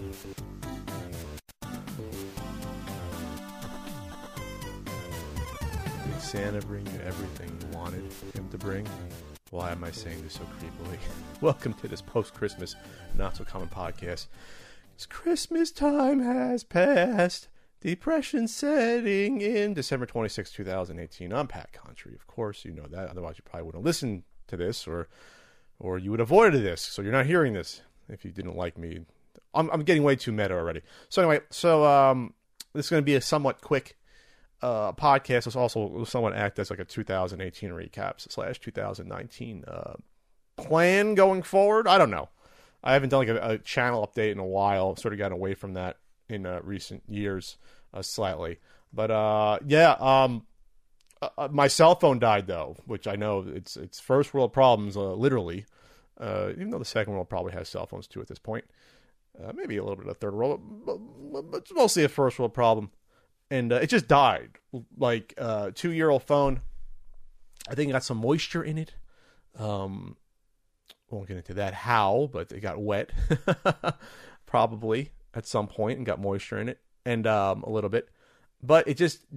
Did Santa bring you everything you wanted him to bring? Why am I saying this so creepily? Welcome to this post-Christmas not-so-common podcast. It's Christmas time has passed. Depression setting in. December 26, 2018. I'm Pat Country. Of course, you know that. Otherwise, you probably wouldn't listen to this, or you would have avoided this. So you're not hearing this if you didn't like me. I'm getting way too meta already. So anyway, this is going to be a somewhat quick podcast. It's also somewhat act as like a 2018 recaps / 2019 plan going forward. I don't know. I haven't done like a channel update in a while. I've sort of gotten away from that in recent years slightly. But my cell phone died though, which I know it's first world problems literally. Even though the second world probably has cell phones too at this point. Maybe a little bit of third world, but it's mostly a first world problem. And it just died. Like 2-year-old phone. I think it got some moisture in it. Won't get into that how, but it got wet. Probably at some point and got moisture in it. And a little bit. But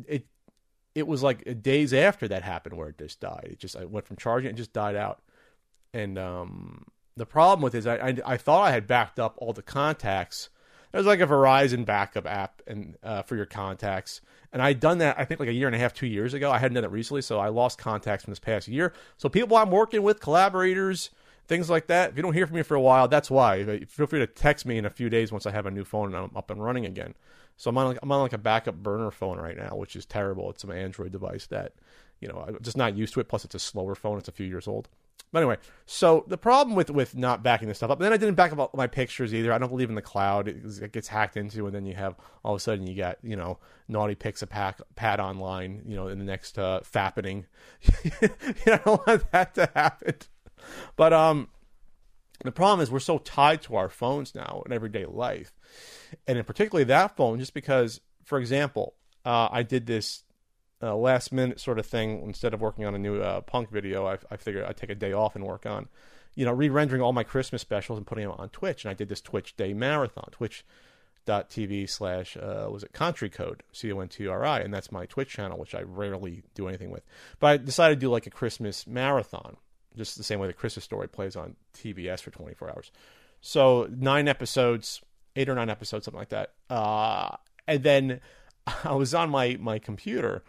it was like days after that happened where it just died. I went from charging it and just died out. And the problem with it is I thought I had backed up all the contacts. There's like a Verizon backup app and for your contacts. And I'd done that, I think, like a year and a half, 2 years ago. I hadn't done it recently, so I lost contacts from this past year. So people I'm working with, collaborators, things like that, if you don't hear from me for a while, that's why. Feel free to text me in a few days once I have a new phone and I'm up and running again. So I'm on like a backup burner phone right now, which is terrible. It's an Android device that, I'm just not used to it. Plus, it's a slower phone. It's a few years old. But anyway, so the problem with not backing this stuff up, and then I didn't back up my pictures either. I don't believe in the cloud. It gets hacked into, and then you have, all of a sudden, you got, naughty pics of Pat online, in the next fappening. I don't want that to happen. But the problem is we're so tied to our phones now in everyday life. And in particularly that phone, just because, for example, I did this last minute sort of thing. Instead of working on a new punk video, I figured I'd take a day off and work on, re-rendering all my Christmas specials and putting them on Twitch. And I did this Twitch day marathon, twitch.tv/ was it Country Code, CONTRI, and that's my Twitch channel, which I rarely do anything with. But I decided to do like a Christmas marathon, just the same way the Christmas Story plays on TBS for 24 hours. So 8 or 9 episodes, something like that. And then I was on my computer,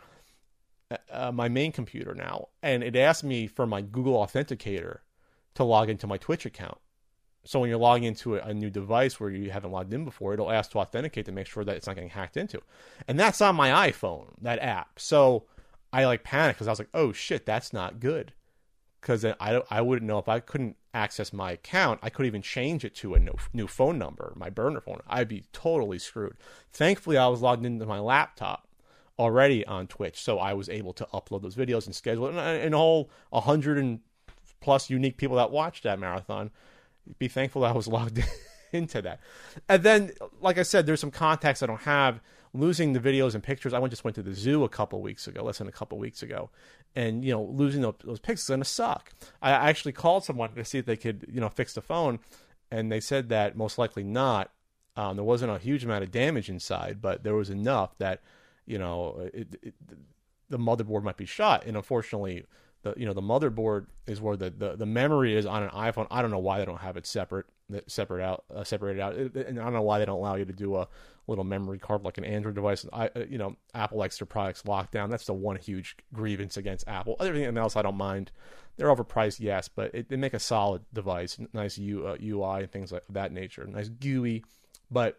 my main computer now, and it asked me for my Google Authenticator to log into my Twitch account. So when you're logging into a new device where you haven't logged in before, it'll ask to authenticate to make sure that it's not getting hacked into. And that's on my iPhone, that app. So I panicked because I was like, oh shit, that's not good. Because I wouldn't know if I couldn't access my account. I couldn't even change it to a new phone number, my burner phone. I'd be totally screwed. Thankfully, I was logged into my laptop already on Twitch, so I was able to upload those videos and schedule it. And all 100 and plus unique people that watched that marathon, be thankful that I was logged into that. And then, like I said, there's some contacts I don't have. Losing the videos and pictures. I just went to the zoo less than a couple weeks ago. And, losing those pictures is going to suck. I actually called someone to see if they could, fix the phone. And they said that most likely not. There wasn't a huge amount of damage inside, but there was enough that, the motherboard might be shot. And unfortunately, the motherboard is where the memory is on an iPhone. I don't know why they don't have it separated out. And I don't know why they don't allow you to do a little memory card like an Android device. Apple likes their products locked down. That's the one huge grievance against Apple. Everything else I don't mind. They're overpriced, yes, but they make a solid device, nice UI and things like that nature, nice GUI, but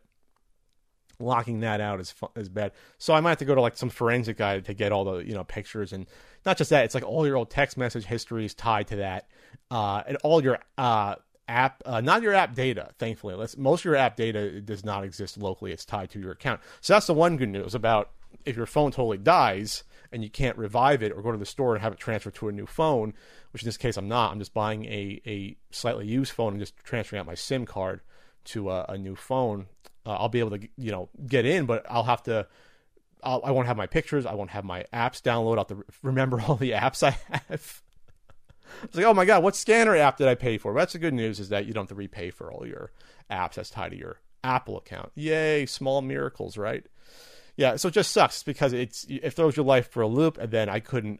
locking that out is bad. So I might have to go to some forensic guy to get all the pictures, and not just that. It's like all your old text message history is tied to that, and all your app, not your app data. Thankfully, most of your app data does not exist locally. It's tied to your account. So that's the one good news about if your phone totally dies and you can't revive it or go to the store and have it transferred to a new phone, which in this case I'm not. I'm just buying a slightly used phone and just transferring out my SIM card to a new phone. I'll be able to, get in, but I won't have my pictures. I won't have my apps download. I'll have to remember all the apps I have. It's like, oh my God, what scanner app did I pay for? Well, that's the good news, is that you don't have to repay for all your apps that's tied to your Apple account. Yay, small miracles, right? Yeah, so it just sucks because it throws your life for a loop, and then I couldn't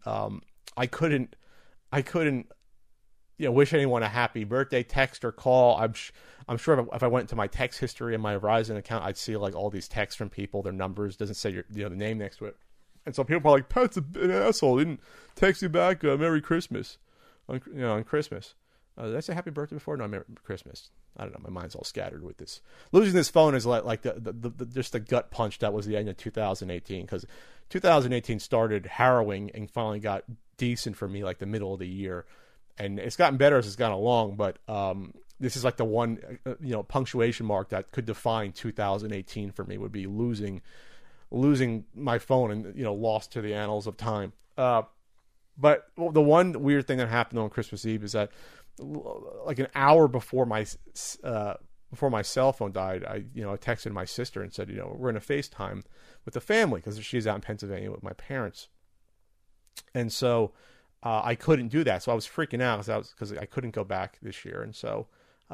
wish anyone a happy birthday, text or call. I'm sure if I went into my text history in my Verizon account, I'd see like all these texts from people, their numbers, doesn't say the name next to it. And so people are like, Pat's an asshole, he didn't text you back, Merry Christmas, on Christmas. Did I say happy birthday before? No, Merry Christmas. I don't know. My mind's all scattered with this. Losing this phone is like the just the gut punch that was the end of 2018, because 2018 started harrowing and finally got decent for me like the middle of the year, and it's gotten better as it's gone along. But this is like the one punctuation mark that could define 2018 for me, would be losing my phone and lost to the annals of time. But the one weird thing that happened on Christmas Eve is that, like an hour before my cell phone died, I texted my sister and said, we're in a FaceTime with the family because she's out in Pennsylvania with my parents, and so I couldn't do that. So I was freaking out because I couldn't go back this year, and so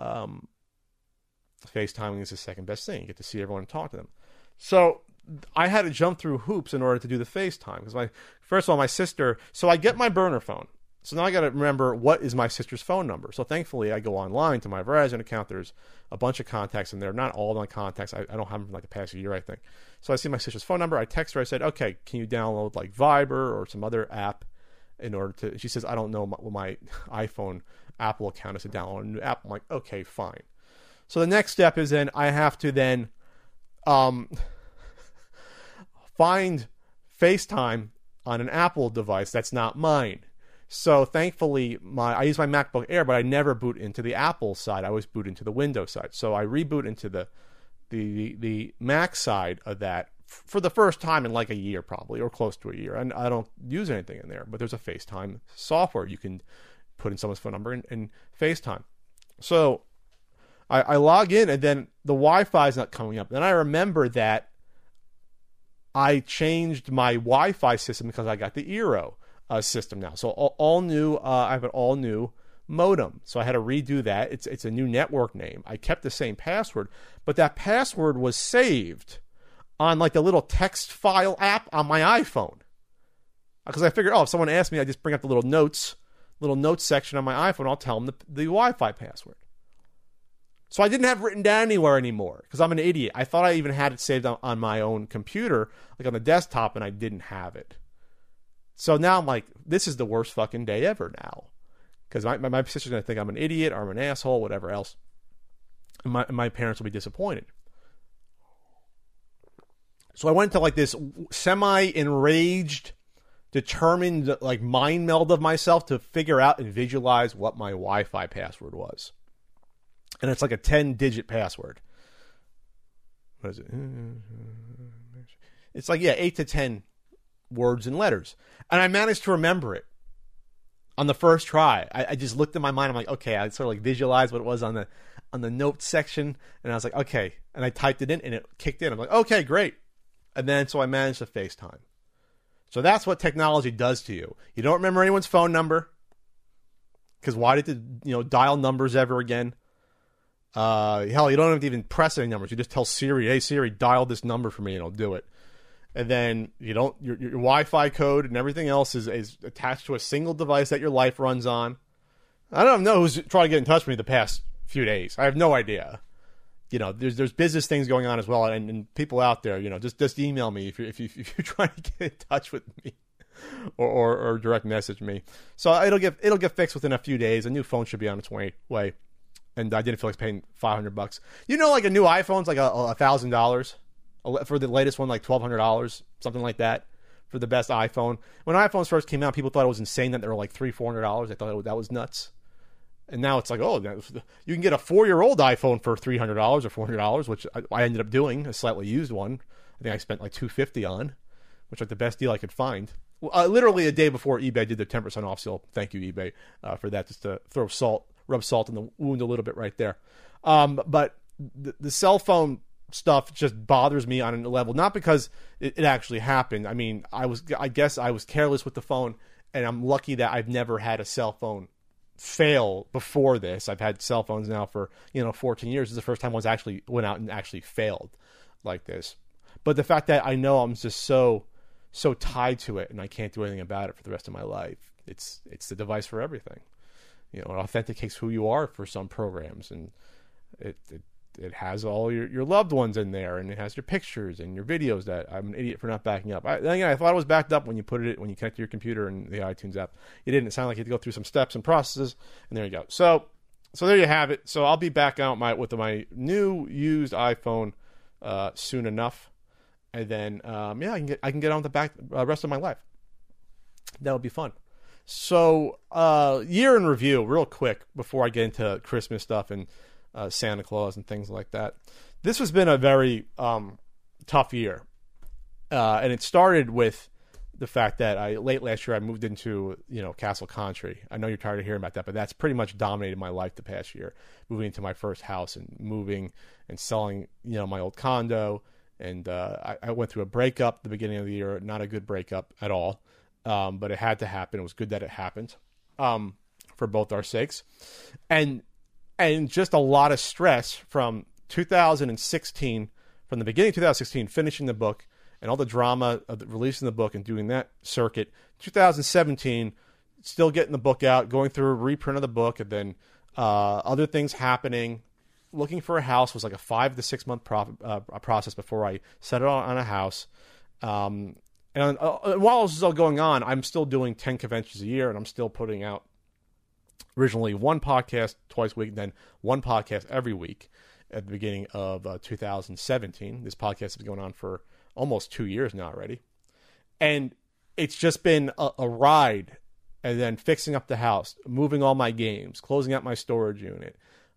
FaceTiming is the second best thing. You get to see everyone and talk to them. So I had to jump through hoops in order to do the FaceTime because first of all, my sister. So I get my burner phone. So now I got to remember what is my sister's phone number. So thankfully, I go online to my Verizon account. There's a bunch of contacts in there. Not all of my contacts. I don't have them for like the past year, I think. So I see my sister's phone number. I text her. I said, okay, can you download like Viber or some other app in order to... She says, I don't know what my iPhone Apple account is to download a new app. I'm like, okay, fine. So the next step is then I have to then find FaceTime on an Apple device that's not mine. So thankfully, I use my MacBook Air, but I never boot into the Apple side. I always boot into the Windows side. So I reboot into the Mac side of that for the first time in like a year, probably, or close to a year. And I don't use anything in there, but there's a FaceTime software you can put in someone's phone number and FaceTime. So I log in, and then the Wi-Fi is not coming up. Then I remember that I changed my Wi-Fi system because I got the Eero system now. So all new. I have an all new modem. So I had to redo that. It's a new network name. I kept the same password, but that password was saved on like a little text file app on my iPhone. Because I figured, if someone asks me, I just bring up the little notes section on my iPhone. I'll tell them the Wi-Fi password. So I didn't have it written down anywhere anymore because I'm an idiot. I thought I even had it saved on my own computer, like on the desktop, and I didn't have it. So now I'm like, this is the worst fucking day ever now. Because my sister's going to think I'm an idiot or I'm an asshole, whatever else. And my parents will be disappointed. So I went to like this semi-enraged, determined like mind meld of myself to figure out and visualize what my Wi-Fi password was. And it's like a 10-digit password. What is it? It's like, 8 to 10 words and letters. And I managed to remember it on the first try. I just looked in my mind. I'm like, okay, I sort of like visualized what it was on the notes section. And I was like, okay. And I typed it in and it kicked in. I'm like, okay, great. And then so I managed to FaceTime. So that's what technology does to you. You don't remember anyone's phone number. Because why did dial numbers ever again? Hell, you don't have to even press any numbers. You just tell Siri, hey Siri, dial this number for me, and it'll do it. And then your Wi-Fi code and everything else is attached to a single device that your life runs on. I don't know who's trying to get in touch with me the past few days. I have no idea. There's business things going on as well, and people out there, just email me if you're trying to get in touch with me, or direct message me. So it'll get fixed within a few days. A new phone should be on its way. And I didn't feel like paying $500. Like a new iPhone's like $1,000 for the latest one, like $1,200, something like that for the best iPhone. When iPhones first came out, people thought it was insane that they were like $300-$400. They thought that was nuts. And now it's like, you can get a 4-year-old iPhone for $300 or $400, which I ended up doing, a slightly used one. I think I spent like $250 on, which was the best deal I could find. Literally a day before eBay did their 10% off sale. Thank you, eBay, for that, just to rub salt in the wound a little bit right there. But the cell phone stuff just bothers me on a level, not because it actually happened. I mean, I guess I was careless with the phone, and I'm lucky that I've never had a cell phone fail before this. I've had cell phones now for 14 years. This is the first time I went out and actually failed like this. But the fact that I know I'm just so tied to it and I can't do anything about it for the rest of my life. It's the device for everything. It authenticates who you are for some programs, and it has all your loved ones in there, and it has your pictures and your videos that I'm an idiot for not backing up. I thought it was backed up when you connect to your computer and the iTunes app. It didn't. It sounded like you had to go through some steps and processes, and there you go. So there you have it. So I'll be back out with my new used iPhone soon enough, and then I can get on with the rest of my life. That'll be fun. So year in review, real quick before I get into Christmas stuff and Santa Claus and things like that. This has been a very tough year, and it started with the fact that late last year I moved into Castle Country. I know you're tired of hearing about that, but that's pretty much dominated my life the past year. Moving into my first house and moving and selling my old condo, and I went through a breakup at the beginning of the year. Not a good breakup at all, but it had to happen. It was good that it happened for both our sakes, and just a lot of stress from 2016, from the beginning of 2016, finishing the book and all the drama of releasing the book and doing that circuit. 2017, still getting the book out, going through a reprint of the book, and then other things happening. Looking for a house was like a 5 to 6 month process before I settled on a house. And while this is all going on, I'm still doing 10 conventions a year, and I'm still putting out originally one podcast twice a week, then one podcast every week at the beginning of 2017. This podcast has been going on for almost 2 years now already. And it's just been a ride, and then fixing up the house, moving all my games, closing out my storage unit.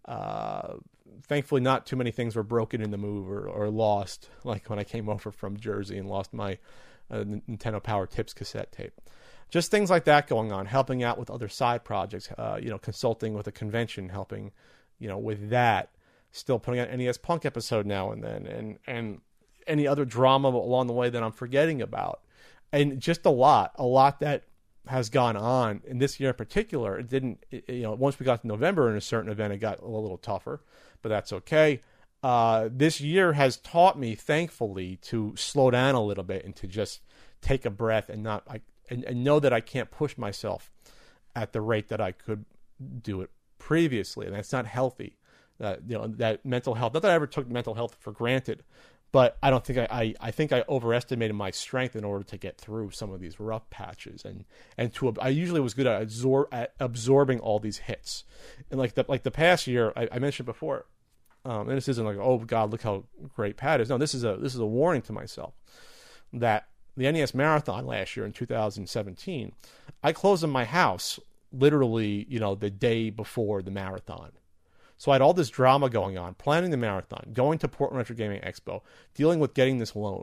Thankfully, not too many things were broken in the move or lost, like when I came over from Jersey and lost my Nintendo Power Tips cassette tape. Just things like that going on, helping out with other side projects, consulting with a convention, helping, with that, still putting out an NES Punk episode now and then, and any other drama along the way that I'm forgetting about. And just a lot that has gone on. In this year in particular, it didn't, once we got to November in a certain event, it got a little tougher, but that's okay. This year has taught me, thankfully, to slow down a little bit and to just take a breath and not, and know that I can't push myself at the rate that I could do it previously, and that's not healthy. That mental health. Not that I ever took mental health for granted, but I don't think I think I overestimated my strength in order to get through some of these rough patches, and I usually was good at absorbing all these hits, and like the past year I mentioned before, and this isn't like, oh God, look how great Pat is. No, this is a warning to myself that the NES Marathon last year in 2017, I closed in my house literally, the day before the marathon. So I had all this drama going on, planning the marathon, going to Portland Retro Gaming Expo, dealing with getting this loan,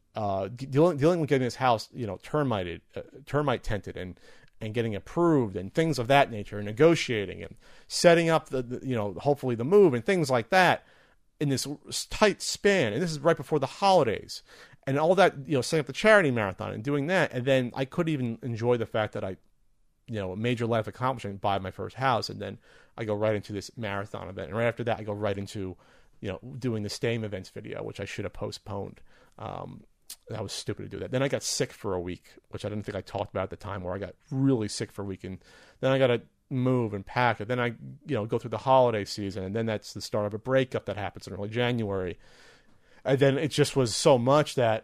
dealing with getting this house, termite tented and getting approved and things of that nature, and negotiating and setting up the hopefully the move and things like that in this tight span. And this is right before the holidays. And all that, setting up the charity marathon and doing that. And then I couldn't even enjoy the fact that I, a major life accomplishment, buy my first house. And then I go right into this marathon event. And right after that, I go right into, doing the Stame events video, which I should have postponed. That was stupid to do that. Then I got sick for a week, which I didn't think I talked about at the time, where I got really sick for a week. And then I got to move and pack. And then I, go through the holiday season. And then that's the start of a breakup that happens in early January. And then it just was so much that,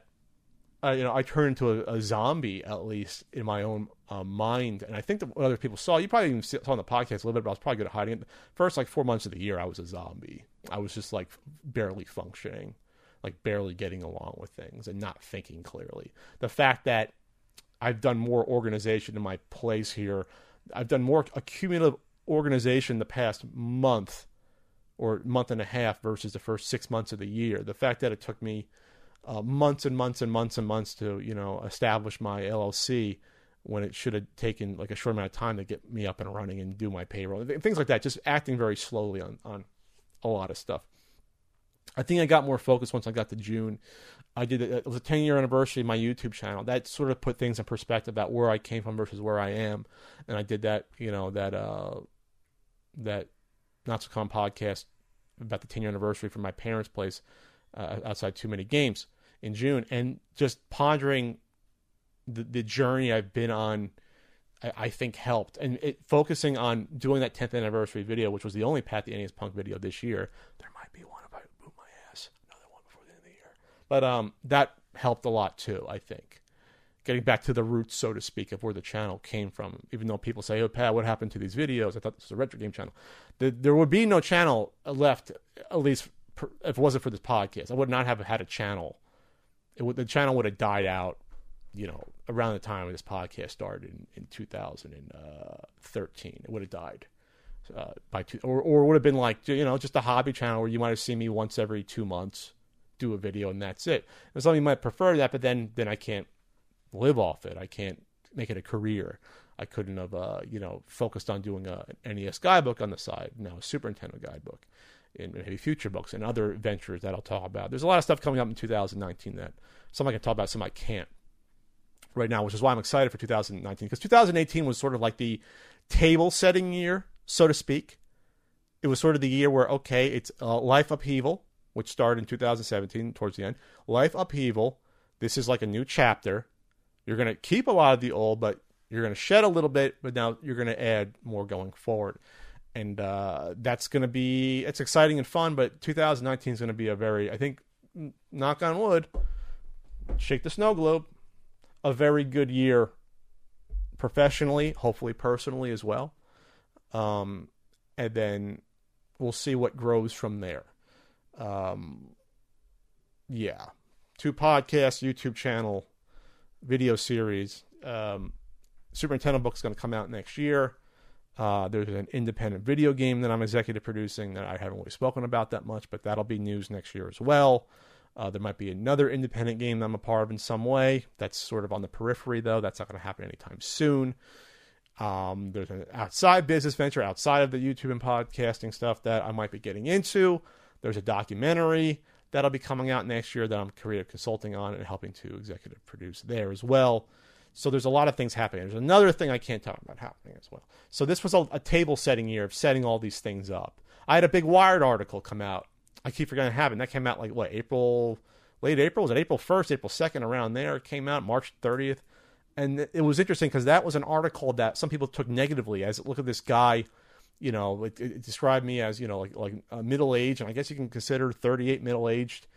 I turned into a zombie, at least in my own mind. And I think that what other people saw, you probably even saw on the podcast a little bit, but I was probably good at hiding it. First, 4 months of the year, I was a zombie. I was just barely functioning, barely getting along with things and not thinking clearly. The fact that I've done more organization in my place here, I've done more accumulative organization the past month or month and a half versus the first 6 months of the year. The fact that it took me months and months and months and months to, establish my LLC when it should have taken a short amount of time to get me up and running and do my payroll. Things like that, just acting very slowly on a lot of stuff. I think I got more focused once I got to June. It was a 10-year anniversary of my YouTube channel. That sort of put things in perspective about where I came from versus where I am. And I did that, that Not So Calm podcast about the 10-year anniversary from my parents' place outside Too Many Games in June, and just pondering the journey I've been on, I think helped. And focusing on doing that 10th anniversary video, which was the only Pat the NES Punk video this year. There might be one if I boot my ass, another one before the end of the year. But that helped a lot too, I think. Getting back to the roots, so to speak, of where the channel came from. Even though people say, oh, Pat, what happened to these videos? I thought this was a retro game channel. There would be no channel left, at least if it wasn't for this podcast. I would not have had a channel. The channel would have died out, around the time this podcast started in 2013. It would have died or it would have been like, just a hobby channel where you might have seen me once every 2 months do a video, and that's it. And some of you might prefer that, but then I can't live off it. I can't make it a career. I couldn't have, focused on doing an NES guidebook on the side, now a Super Nintendo guidebook, and maybe future books and other ventures that I'll talk about. There's a lot of stuff coming up in 2019 that some I can talk about, some I can't right now, which is why I'm excited for 2019, because 2018 was sort of like the table setting year, so to speak. It was sort of the year where, okay, it's life upheaval, which started in 2017 towards the end. Life upheaval. This is like a new chapter. You're going to keep a lot of the old, but you're going to shed a little bit, but now you're going to add more going forward. And that's going to be, it's exciting and fun, but 2019 is going to be a very, I think, knock on wood, shake the snow globe, a very good year professionally, hopefully personally as well. And then we'll see what grows from there. Yeah. 2 podcasts, YouTube channel, video series. Super Nintendo book is going to come out next year. There's an independent video game that I'm executive producing that I haven't really spoken about that much, but that'll be news next year as well. There might be another independent game that I'm a part of in some way. That's sort of on the periphery, though. That's not going to happen anytime soon. There's an outside business venture outside of the YouTube and podcasting stuff that I might be getting into. There's a documentary that'll be coming out next year that I'm creative consulting on and helping to executive produce there as well. So there's a lot of things happening. There's another thing I can't talk about happening as well. So this was a table setting year of setting all these things up. I had a big Wired article come out. I keep forgetting to have it. That came out like, late April? Was it April 1st, April 2nd, around there? It came out March 30th. And it was interesting because that was an article that some people took negatively as, look at this guy, it described me as, like middle-aged, and I guess you can consider 38 middle-aged.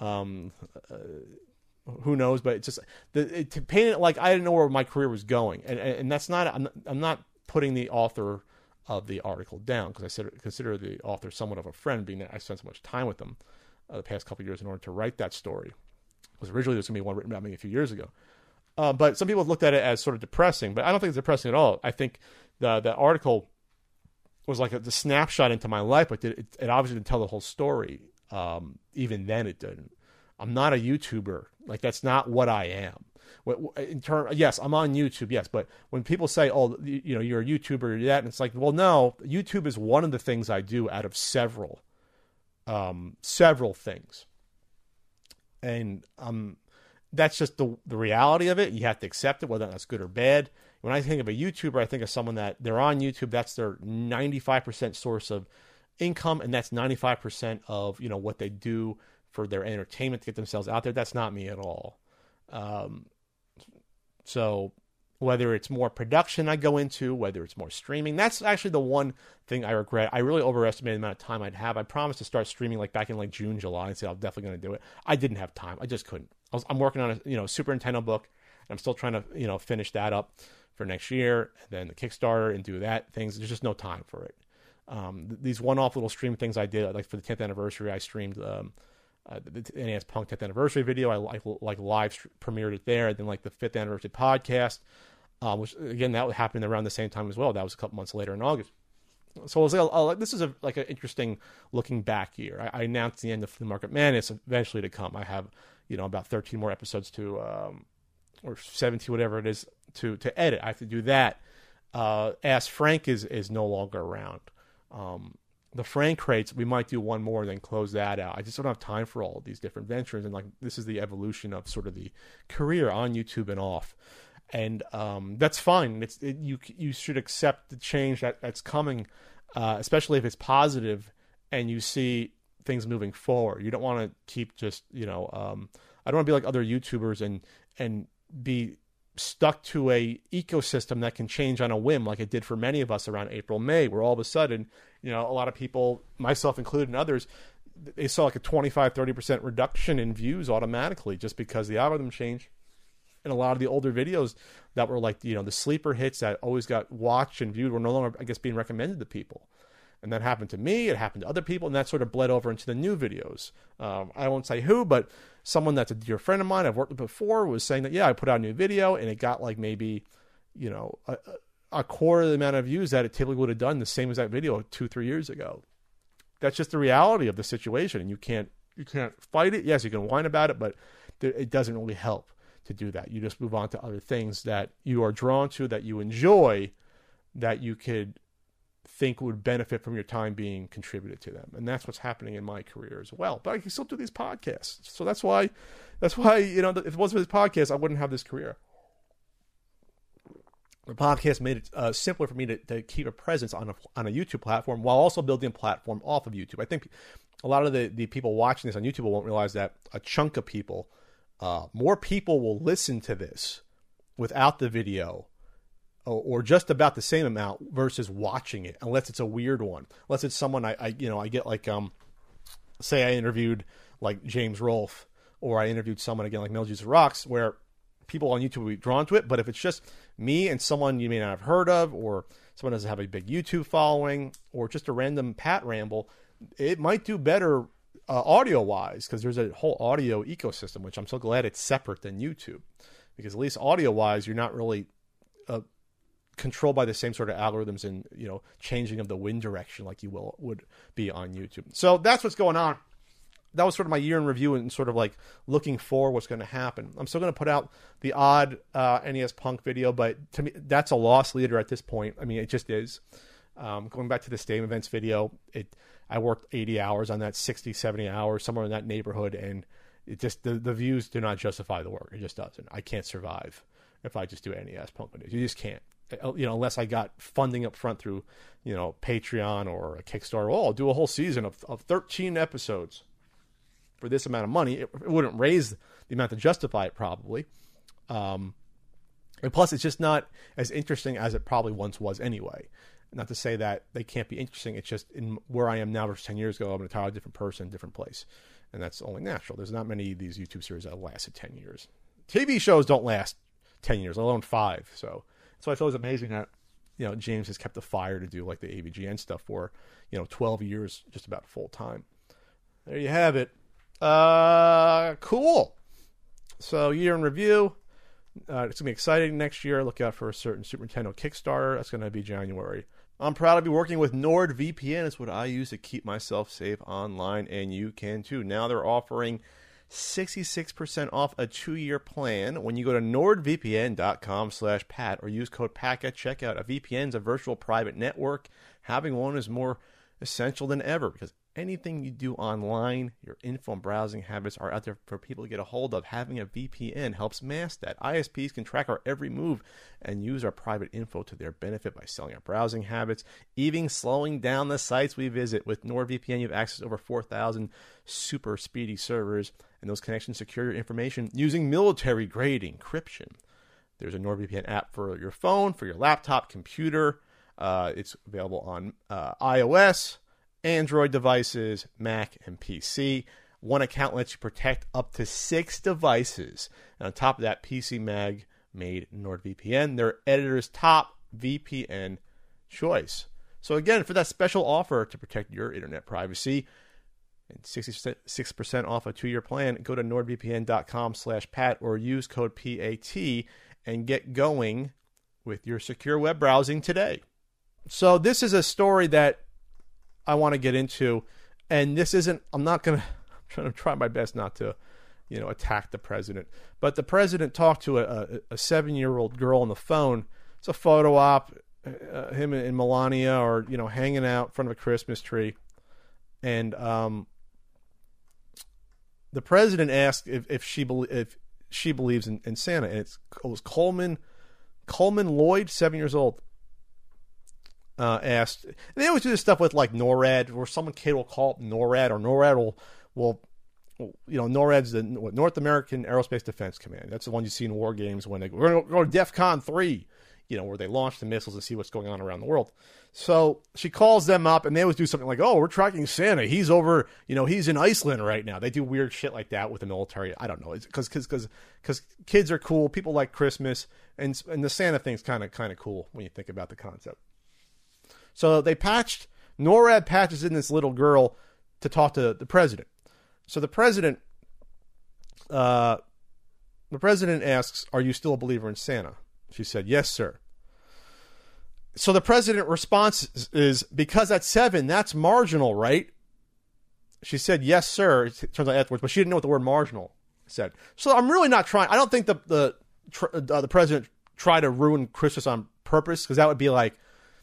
Who knows? But it's just to paint it like I didn't know where my career was going, and that's not. I'm not putting the author of the article down because I consider the author somewhat of a friend, being that I spent so much time with them the past couple of years in order to write that story. Because originally there was going to be one written about me a few years ago, but some people looked at it as sort of depressing. But I don't think it's depressing at all. I think the article was like the snapshot into my life, but it obviously didn't tell the whole story. Even then, it didn't. I'm not a YouTuber. Like, that's not what I am. Yes, I'm on YouTube, yes, but when people say, oh, you're a YouTuber, you're that, and it's like, well, no, YouTube is one of the things I do out of several things. And that's just the reality of it. You have to accept it, whether that's good or bad. When I think of a YouTuber, I think of someone that they're on YouTube, that's their 95% source of income, and that's 95% of, what they do for their entertainment to get themselves out there. That's not me at all. So whether it's more production I go into, whether it's more streaming, that's actually the one thing I regret. I really overestimated the amount of time I'd have. I promised to start streaming back in June, July, and said I'm definitely going to do it. I didn't have time. I just couldn't. I'm working on a Super Nintendo book, and I'm still trying to finish that up for next year, and then the Kickstarter and do that things. There's just no time for it. These one-off little stream things I did, like for the 10th anniversary, I streamed the NES Punk 10th anniversary video. I live premiered it there. And then the 5th anniversary podcast, which again, that happened around the same time as well. That was a couple months later in August. So I was this is an interesting looking back year. I announced the end of Flea Market Madness eventually to come. I have, about 13 more episodes to, or 17, whatever it is to edit. I have to do that. Ask Frank is no longer around. The Frank crates, we might do one more and then close that out. I just don't have time for all of these different ventures. And this is the evolution of sort of the career on YouTube and off. And that's fine. You should accept the change that's coming. especially if it's positive and you see things moving forward. You don't want to keep just, I don't want to be like other YouTubers and be stuck to a ecosystem that can change on a whim, like it did for many of us around April, May, where all of a sudden, a lot of people, myself included and others, they saw like a 25-30% reduction in views automatically just because the algorithm changed. And a lot of the older videos that were like, the sleeper hits that always got watched and viewed were no longer, I guess, being recommended to people. And that happened to me. It happened to other people. And that sort of bled over into the new videos. I won't say who, but someone that's a dear friend of mine I've worked with before was saying that, I put out a new video and it got like maybe, a quarter of the amount of views that it typically would have done the same as that video 2-3 years ago. That's just the reality of the situation. And you can't fight it. Yes, you can whine about it, but it doesn't really help to do that. You just move on to other things that you are drawn to, that you enjoy, that you could think would benefit from your time being contributed to them. And that's what's happening in my career as well. But I can still do these podcasts. So that's why, if it wasn't for this podcast, I wouldn't have this career. The podcast made it simpler for me to keep a presence on a YouTube platform while also building a platform off of YouTube. I think a lot of the people watching this on YouTube won't realize that a chunk of people, more people will listen to this without the video or just about the same amount versus watching it, unless it's a weird one. Unless it's someone I get like, say I interviewed like James Rolfe, or I interviewed someone again like Mel Jesus Rocks, where people on YouTube will be drawn to it. But if it's just me and someone you may not have heard of, or someone doesn't have a big YouTube following, or just a random Pat ramble, it might do better audio-wise, because there's a whole audio ecosystem, which I'm so glad it's separate than YouTube. Because at least audio-wise, you're not really controlled by the same sort of algorithms and, changing of the wind direction like you would be on YouTube. So that's what's going on. That was sort of my year in review and sort of like looking for what's going to happen. I'm still going to put out the odd NES Punk video, but to me, that's a loss leader at this point. I mean, it just is. Going back to the Stadium Events video, I worked 80 hours on that, 60, 70 hours, somewhere in that neighborhood, and it just, the views do not justify the work. It just doesn't. I can't survive if I just do NES Punk videos. You just can't. Unless I got funding up front through, Patreon or a Kickstarter. I'll do a whole season of 13 episodes for this amount of money. It wouldn't raise the amount to justify it, probably. And plus, it's just not as interesting as it probably once was anyway. Not to say that they can't be interesting. It's just in where I am now versus 10 years ago, I'm an entirely different person, different place. And that's only natural. There's not many of these YouTube series that lasted 10 years. TV shows don't last 10 years, let alone 5. So I thought it was amazing that, James has kept the fire to do like the AVGN stuff for, 12 years, just about full time. There you have it. Cool. So year in review. It's going to be exciting next year. Look out for a certain Super Nintendo Kickstarter. That's going to be January. I'm proud to be working with NordVPN. It's what I use to keep myself safe online, and you can too. Now they're offering 66% off a 2-year plan when you go to nordvpn.com/Pat or use code PAT at checkout. A VPN is a virtual private network. Having one is more essential than ever because anything you do online, your info and browsing habits are out there for people to get a hold of. Having a VPN helps mask that. ISPs can track our every move and use our private info to their benefit by selling our browsing habits, even slowing down the sites we visit. With NordVPN, you have access to over 4,000 super speedy servers, and those connections secure your information using military-grade encryption. There's a NordVPN app for your phone, for your laptop, computer. It's available on iOS, Android devices, Mac, and PC. One account lets you protect up to 6 devices. And on top of that, PC Mag made NordVPN their editor's top VPN choice. So again, for that special offer to protect your internet privacy and 66% off a 2-year plan, go to nordvpn.com/Pat or use code PAT and get going with your secure web browsing today. So this is a story that I want to get into, and this isn't, I'm trying to try my best not to, attack the president, but the president talked to a 7-year-old girl on the phone. It's a photo op, him and Melania are, hanging out in front of a Christmas tree. And, the president asked if she believes in Santa, and it was Coleman Lloyd, 7 years old. asked. They always do this stuff with like NORAD, where some kid will call up NORAD, or NORAD will NORAD's the North American Aerospace Defense Command. That's the one you see in war games when we're going to go to DEFCON 3, where they launch the missiles to see what's going on around the world. So she calls them up, and they always do something like, "Oh, we're tracking Santa. He's over, he's in Iceland right now." They do weird shit like that with the military. I don't know. It's because kids are cool. People like Christmas, and the Santa thing's kind of cool when you think about the concept. So NORAD patches in this little girl to talk to the president. So the president asks, "Are you still a believer in Santa?" She said, "Yes, sir." So the president response is, "Because at 7, that's marginal, right?" She said, "Yes, sir." It turns out afterwards, but she didn't know what the word marginal said. So I'm really not trying. I don't think the president tried to ruin Christmas on purpose, because that would be like,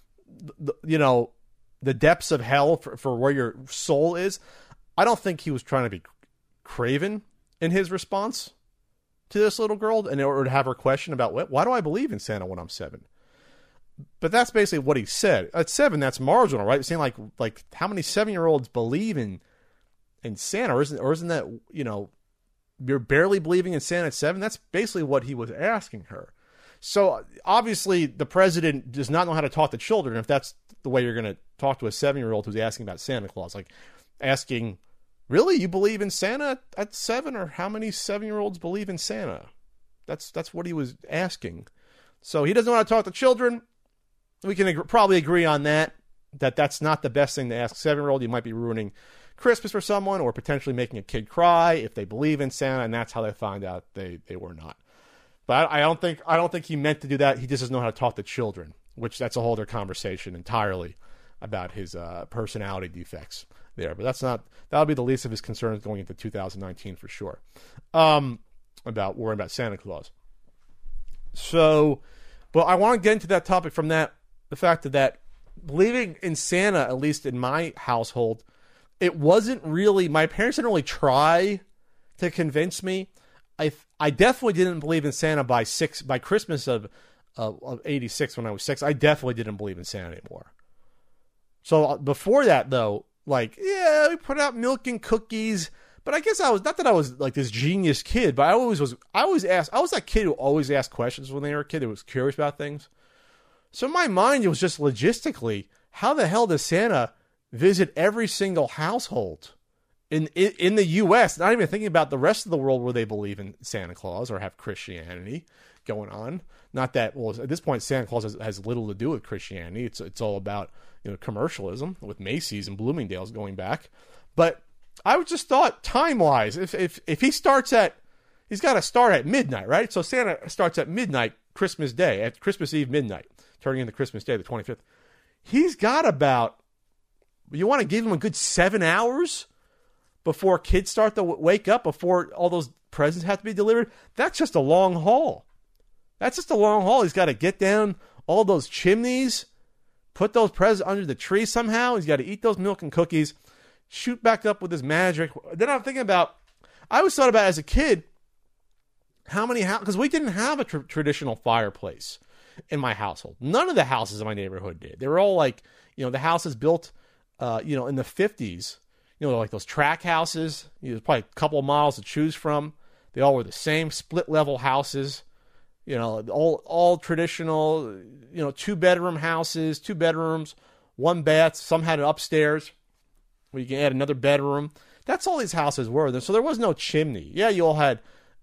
the depths of hell for where your soul is. I don't think he was trying to be craven in his response to this little girl, and or to have her question about why do I believe in Santa when I'm 7? But that's basically what he said. At 7, that's marginal, right? It's saying like how many 7-year-olds believe in Santa, or isn't that, you're barely believing in Santa at 7? That's basically what he was asking her. So obviously the president does not know how to talk to children if that's the way you're going to talk to a 7-year-old who's asking about Santa Claus. Like asking, "Really, you believe in Santa at 7? Or how many 7-year-olds believe in Santa?" That's what he was asking. So he doesn't know how to talk to children. We can probably agree on that's not the best thing to ask a 7-year-old. You might be ruining Christmas for someone, or potentially making a kid cry if they believe in Santa, and that's how they find out they were not. But I don't think he meant to do that. He just doesn't know how to talk to children, which that's a whole other conversation entirely about his personality defects there. But that'll be the least of his concerns going into 2019 for sure. About worrying about Santa Claus. So, but I want to get into that topic from the fact that believing in Santa, at least in my household, it wasn't really, my parents didn't really try to convince me. I definitely didn't believe in Santa by Christmas of 86 when I was 6. I definitely didn't believe in Santa anymore. So before that though, we put out milk and cookies, but I guess I was, not that I was like this genius kid, but I was that kid who always asked questions when they were a kid, who was curious about things. So in my mind, it was just logistically, how the hell does Santa visit every single household in the U.S., not even thinking about the rest of the world where they believe in Santa Claus or have Christianity going on? Not that, well, at this point, Santa Claus has little to do with Christianity. It's all about commercialism with Macy's and Bloomingdale's going back. But I just thought, time-wise, if he's got to start at midnight, right? So Santa starts at midnight, Christmas Day, at Christmas Eve midnight, turning into Christmas Day, the 25th. He's got about, you want to give him a good 7 hours before kids start to wake up, before all those presents have to be delivered. That's just a long haul. He's got to get down all those chimneys, put those presents under the tree somehow. He's got to eat those milk and cookies, shoot back up with his magic. Then I'm thinking about, I always thought about as a kid, how many, because we didn't have a traditional fireplace in my household. None of the houses in my neighborhood did. They were all like, the houses built, in the 50s, like those track houses. There's probably a couple of models to choose from. They all were the same split level houses, all traditional, 2-bedroom houses, 2 bedrooms, 1 bath. Some had it upstairs where you can add another bedroom. That's all these houses were. So there was no chimney. Yeah, you had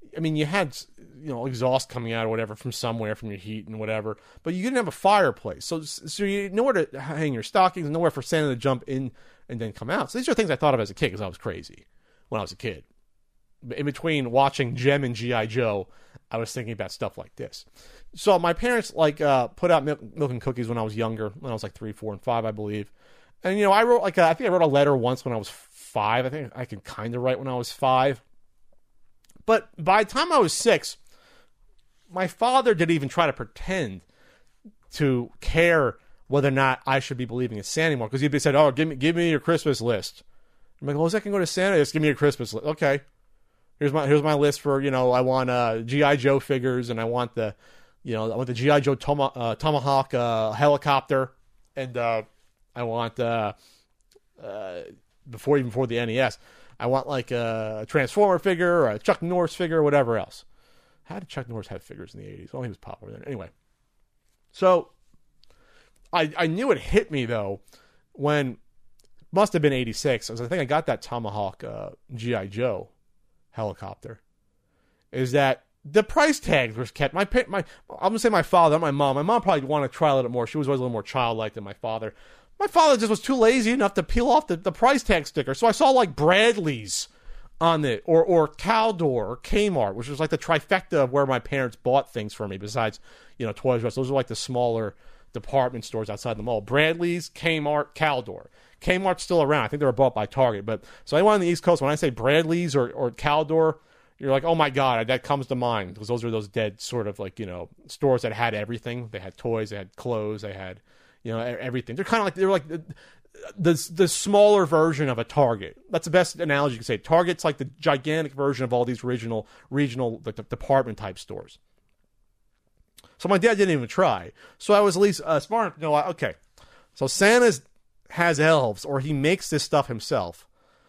exhaust coming out or whatever from somewhere, from your heat and whatever, but you didn't have a fireplace. So you had nowhere to hang your stockings, nowhere for Santa to jump in and then come out. So these are things I thought of as a kid because I was crazy when I was a kid. In between watching Jem and G.I. Joe, I was thinking about stuff like this. So my parents put out milk and cookies when I was younger, when I was like 3, 4, and 5, I believe. And I wrote I think I wrote a letter once when I was 5. I think I could kind of write when I was 5. But by the time I was 6, my father didn't even try to pretend to care whether or not I should be believing in Santa anymore, because he'd be said, "Oh, give me your Christmas list." I'm like, "Well, I can go to Santa. Just give me your Christmas list." Okay, here's my list for I want G.I. Joe figures, and I want the I want the G.I. Joe Tomahawk helicopter. And I want before the NES, I want like a Transformer figure or a Chuck Norris figure or whatever else. How did Chuck Norris have figures in the 80s? Well, he was popular then. Anyway, so I knew it hit me though when must have been 86. I think I got that Tomahawk G.I. Joe helicopter. Is that the price tags were kept? I'm gonna say my father, not my mom. My mom probably wanted to try a little more. She was always a little more childlike than my father. My father just was too lazy enough to peel off the price tag sticker. So I saw like Bradley's on it, or Caldor, or Kmart, which was like the trifecta of where my parents bought things for me. Besides, Toys R Us. Those are like the smaller department stores outside the mall. Bradley's, Kmart, Caldor. Kmart's still around. I think they were bought by Target. But so anyone on the East Coast, when I say Bradley's or Caldor, you're like, oh my God, that comes to mind, because those are those dead sort of like, stores that had everything. They had toys, they had clothes, they had, everything. They're kind of like, they were like the smaller version of a Target. That's the best analogy you can say. Target's like the gigantic version of all these regional like, department type stores. So my dad didn't even try. So I was at least smart enough to know, okay, so Santa has elves, or he makes this stuff himself.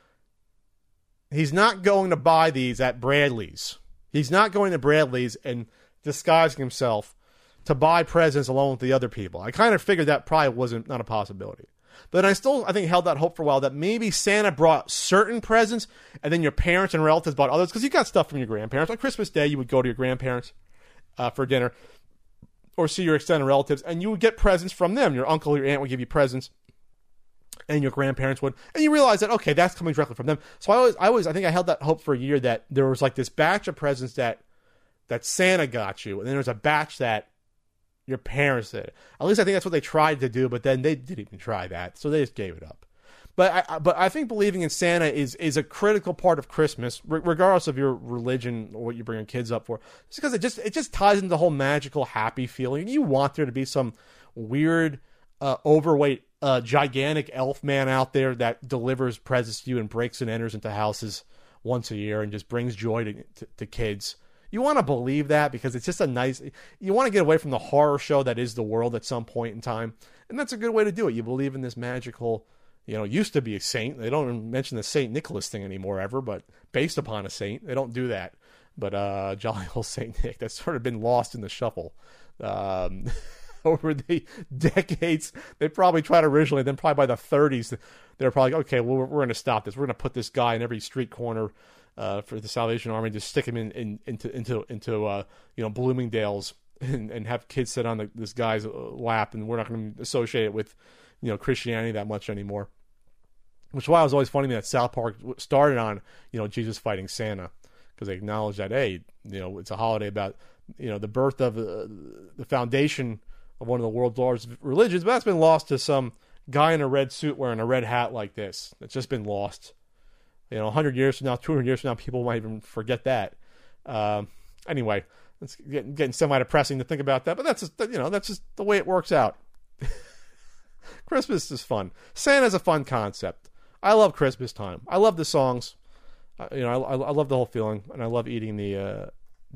He's not going to buy these at Bradley's. He's not going to Bradley's and disguising himself to buy presents along with the other people. I kind of figured that probably not a possibility. But I think held that hope for a while that maybe Santa brought certain presents and then your parents and relatives bought others, because you got stuff from your grandparents. On Christmas Day, you would go to your grandparents for dinner or see your extended relatives, and you would get presents from them. Your uncle or your aunt would give you presents, and your grandparents would, and you realize that, okay, that's coming directly from them. So I think I held that hope for a year that there was like this batch of presents that Santa got you, and then there's a batch that your parents did. At least I think that's what they tried to do, but then they didn't even try that, so they just gave it up. But I think believing in Santa is a critical part of Christmas, regardless of your religion or what you bring your kids up for. Just because it just ties into the whole magical, happy feeling. You want there to be some weird, overweight, gigantic elf man out there that delivers presents to you and breaks and enters into houses once a year and just brings joy to kids. You want to believe that because it's just you want to get away from the horror show that is the world at some point in time. And that's a good way to do it. You believe in this magical, used to be a saint. They don't even mention the St. Nicholas thing anymore ever, but based upon a saint. They don't do that. But jolly old St. Nick, that's sort of been lost in the shuffle. Over the decades, they probably tried originally, then probably by the 30s, they're probably like, okay, well, we're going to stop this. We're going to put this guy in every street corner for the Salvation Army, just stick him into Bloomingdale's and have kids sit on this guy's lap, and we're not going to associate it with Christianity that much anymore. Which is why it was always funny that South Park started on Jesus fighting Santa, because they acknowledge that, hey, it's a holiday about the birth of the foundation of one of the world's largest religions, but that's been lost to some guy in a red suit wearing a red hat like this. It's just been lost. 100 years from now, 200 years from now, people might even forget that. Anyway, it's getting semi-depressing to think about that, but that's just the way it works out. Christmas is fun. Santa's a fun concept. I love Christmas time. I love the songs. I love the whole feeling, and I love eating the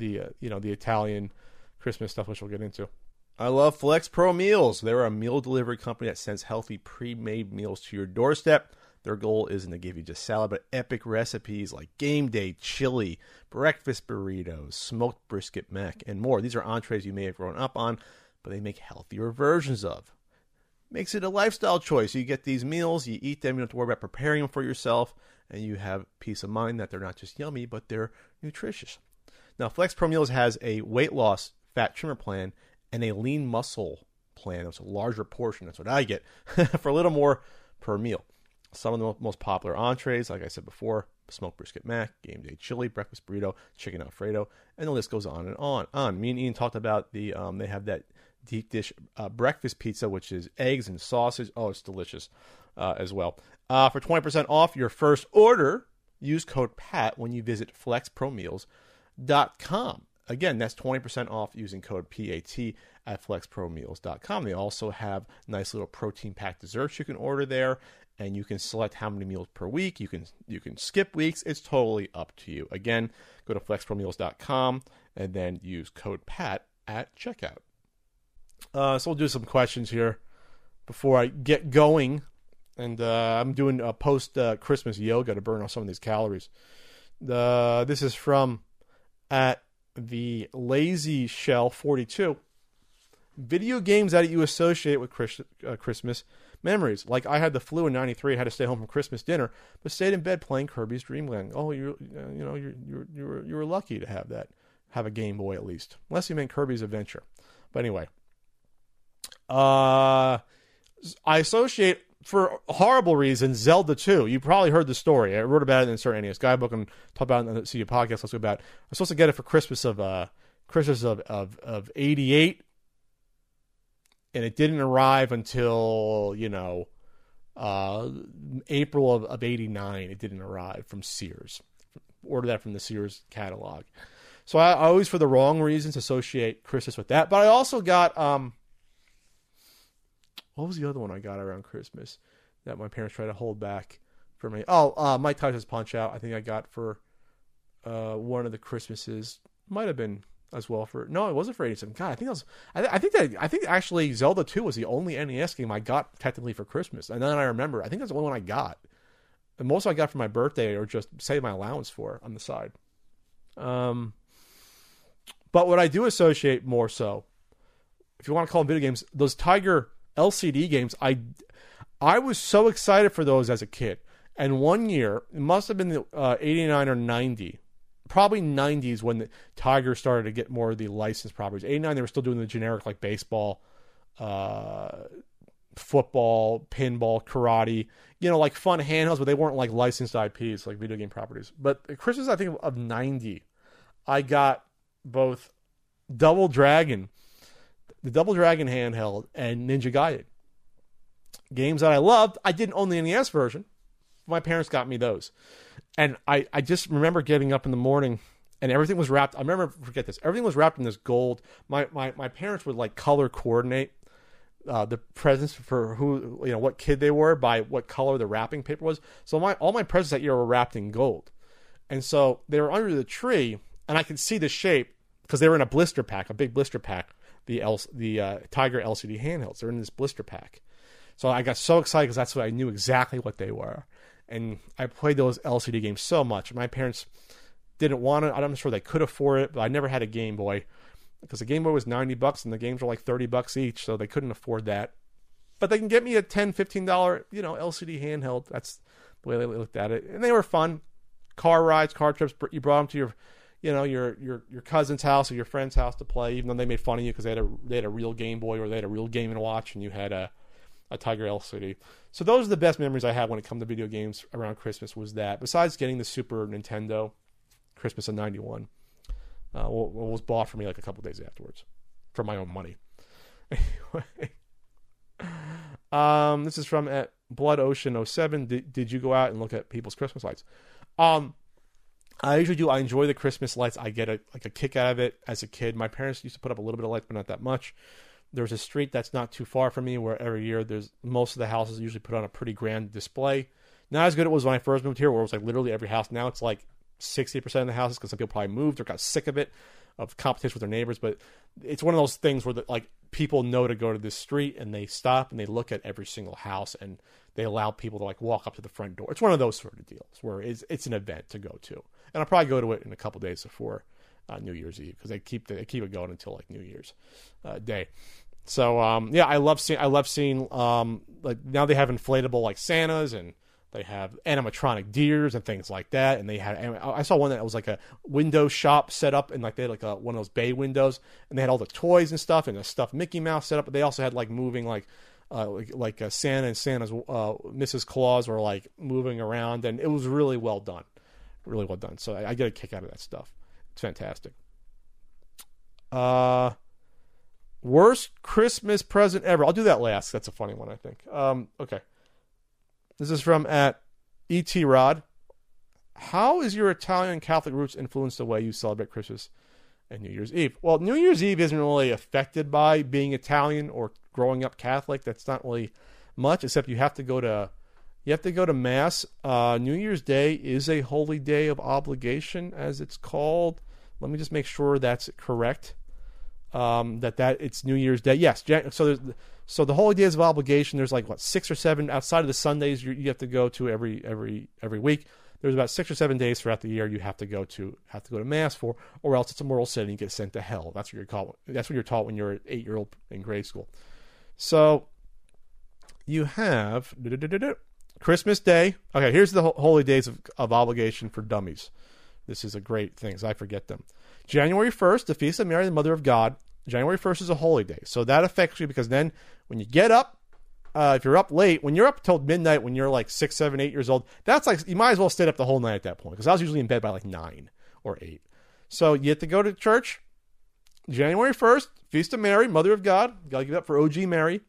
Italian Christmas stuff, which we'll get into. I love Flex Pro Meals. They're a meal delivery company that sends healthy pre-made meals to your doorstep. Their goal isn't to give you just salad, but epic recipes like game day chili, breakfast burritos, smoked brisket mac, and more. These are entrees you may have grown up on, but they make healthier versions of. Makes it a lifestyle choice. You get these meals, you eat them, you don't have to worry about preparing them for yourself, and you have peace of mind that they're not just yummy, but they're nutritious. Now, Flex Pro Meals has a weight loss fat trimmer plan and a lean muscle plan. It's a larger portion. That's what I get for a little more per meal. Some of the most popular entrees, like I said before, smoked brisket mac, game day chili, breakfast burrito, chicken Alfredo, and the list goes on and on. Me and Ian talked about they have that deep dish breakfast pizza, which is eggs and sausage. Oh, it's delicious as well. For 20% off your first order, use code PAT when you visit flexpromeals.com. Again, that's 20% off using code PAT at flexpromeals.com. They also have nice little protein-packed desserts you can order there, and you can select how many meals per week. You can skip weeks. It's totally up to you. Again, go to flexpromeals.com and then use code PAT at checkout. So we'll do some questions here before I get going. And I'm doing a post-Christmas yoga to burn off some of these calories. This is from at the Lazy Shell 42. Video games that you associate with Christmas memories. Like I had the flu in '93, had to stay home from Christmas dinner, but stayed in bed playing Kirby's Dream Land. Oh, you were lucky to have that. Have a Game Boy at least, unless you meant Kirby's Adventure. But anyway, I associate, for horrible reasons, Zelda 2. You probably heard the story. I wrote about it in Certain NES Guidebook and talked about it in the CU podcast. Let's go about. I'm supposed to get it for Christmas of '88, and it didn't arrive until April of '89. It didn't arrive from Sears. Ordered that from the Sears catalog. So I always, for the wrong reasons, associate Christmas with that. But I also got what was the other one I got around Christmas that my parents tried to hold back for me? Oh, Mike Tyson's Punch-Out! I think I got for one of the Christmases. Might have been as well for... No, it wasn't for 87. God, I think actually Zelda 2 was the only NES game I got technically for Christmas. And then I remember, I think that's the only one I got. And most I got for my birthday or just save my allowance for on the side. But what I do associate more so, if you want to call them video games, those Tiger LCD games, I was so excited for those as a kid. And one year, it must have been 89 or 90, probably 90s when the Tiger started to get more of the licensed properties. 89, they were still doing the generic like baseball, football, pinball, karate, like fun handhelds, but they weren't like licensed IPs, like video game properties. But at Christmas, I think of 90, I got both Double Dragon, the Double Dragon handheld, and Ninja Gaiden. Games that I loved. I didn't own the NES version. My parents got me those. And I just remember getting up in the morning and everything was wrapped. I remember, forget this, everything was wrapped in this gold. My parents would like color coordinate the presents for who, what kid they were by what color the wrapping paper was. So all my presents that year were wrapped in gold. And so they were under the tree and I could see the shape because they were in a blister pack, a big blister pack. The Tiger LCD handhelds. They're in this blister pack. So I got so excited because that's what I knew exactly what they were. And I played those LCD games so much. My parents didn't want it. I'm sure they could afford it, but I never had a Game Boy because the Game Boy was $90 and the games were like $30 each, so they couldn't afford that. But they can get me a $10, $15, LCD handheld. That's the way they looked at it. And they were fun. Car rides, car trips. You brought them to your cousin's house or your friend's house to play, even though they made fun of you because they had a real Game Boy or they had a real Game & Watch and you had a Tiger LCD. So those are the best memories I have when it comes to video games around Christmas, was that. Besides getting the Super Nintendo, Christmas of '91, was bought for me like a couple days afterwards for my own money. Anyway, this is from at Blood Ocean 07. Did you go out and look at people's Christmas lights? I usually do. I enjoy the Christmas lights. I get a kick out of it as a kid. My parents used to put up a little bit of lights, but not that much. There's a street that's not too far from me where every year most of the houses usually put on a pretty grand display. Not as good as it was when I first moved here, where it was like literally every house. Now it's like 60% of the houses because some people probably moved or got sick of it, of competition with their neighbors. But it's one of those things where people know to go to this street and they stop and they look at every single house and they allow people to walk up to the front door. It's one of those sort of deals where it's an event to go to. And I'll probably go to it in a couple days before New Year's Eve because they keep it going until New Year's Day. So I love seeing now they have inflatable Santas and they have animatronic deers and things like that. And I saw one that was like a window shop set up and they had one of those bay windows and they had all the toys and stuff and a stuffed Mickey Mouse set up. But they also had moving Santa and Santa's Mrs. Claus were moving around, and it was really well done. Really well done. So I get a kick out of that stuff. It's fantastic. Worst Christmas present ever. I'll do that last. That's a funny one, I think. Okay. This is from at E.T. Rod. How is your Italian Catholic roots influence the way you celebrate Christmas and New Year's Eve? Well, New Year's Eve isn't really affected by being Italian or growing up Catholic. That's not really much, except you have to go to Mass. New Year's Day is a holy day of obligation, as it's called. Let me just make sure that's correct. that it's New Year's Day. Yes, so the holy days of obligation. There's like 6 or 7 outside of the Sundays you have to go to every week. There's about 6 or 7 days throughout the year you have to go to mass for, or else it's a moral sin and you get sent to hell. That's what you're taught. That's what you're taught when you're an 8-year-old in grade school. So you have Christmas Day. Okay, here's the holy days of obligation for dummies. This is a great thing, because I forget them. January 1st, the Feast of Mary, the Mother of God. January 1st is a holy day. So that affects you, because then when you get up, if you're up late, when you're up till midnight, when you're like 6, 7, 8 years old, that's like, you might as well stay up the whole night at that point, because I was usually in bed by like 9 or 8. So you have to go to church. January 1st, Feast of Mary, Mother of God. You got to give up for OG Mary.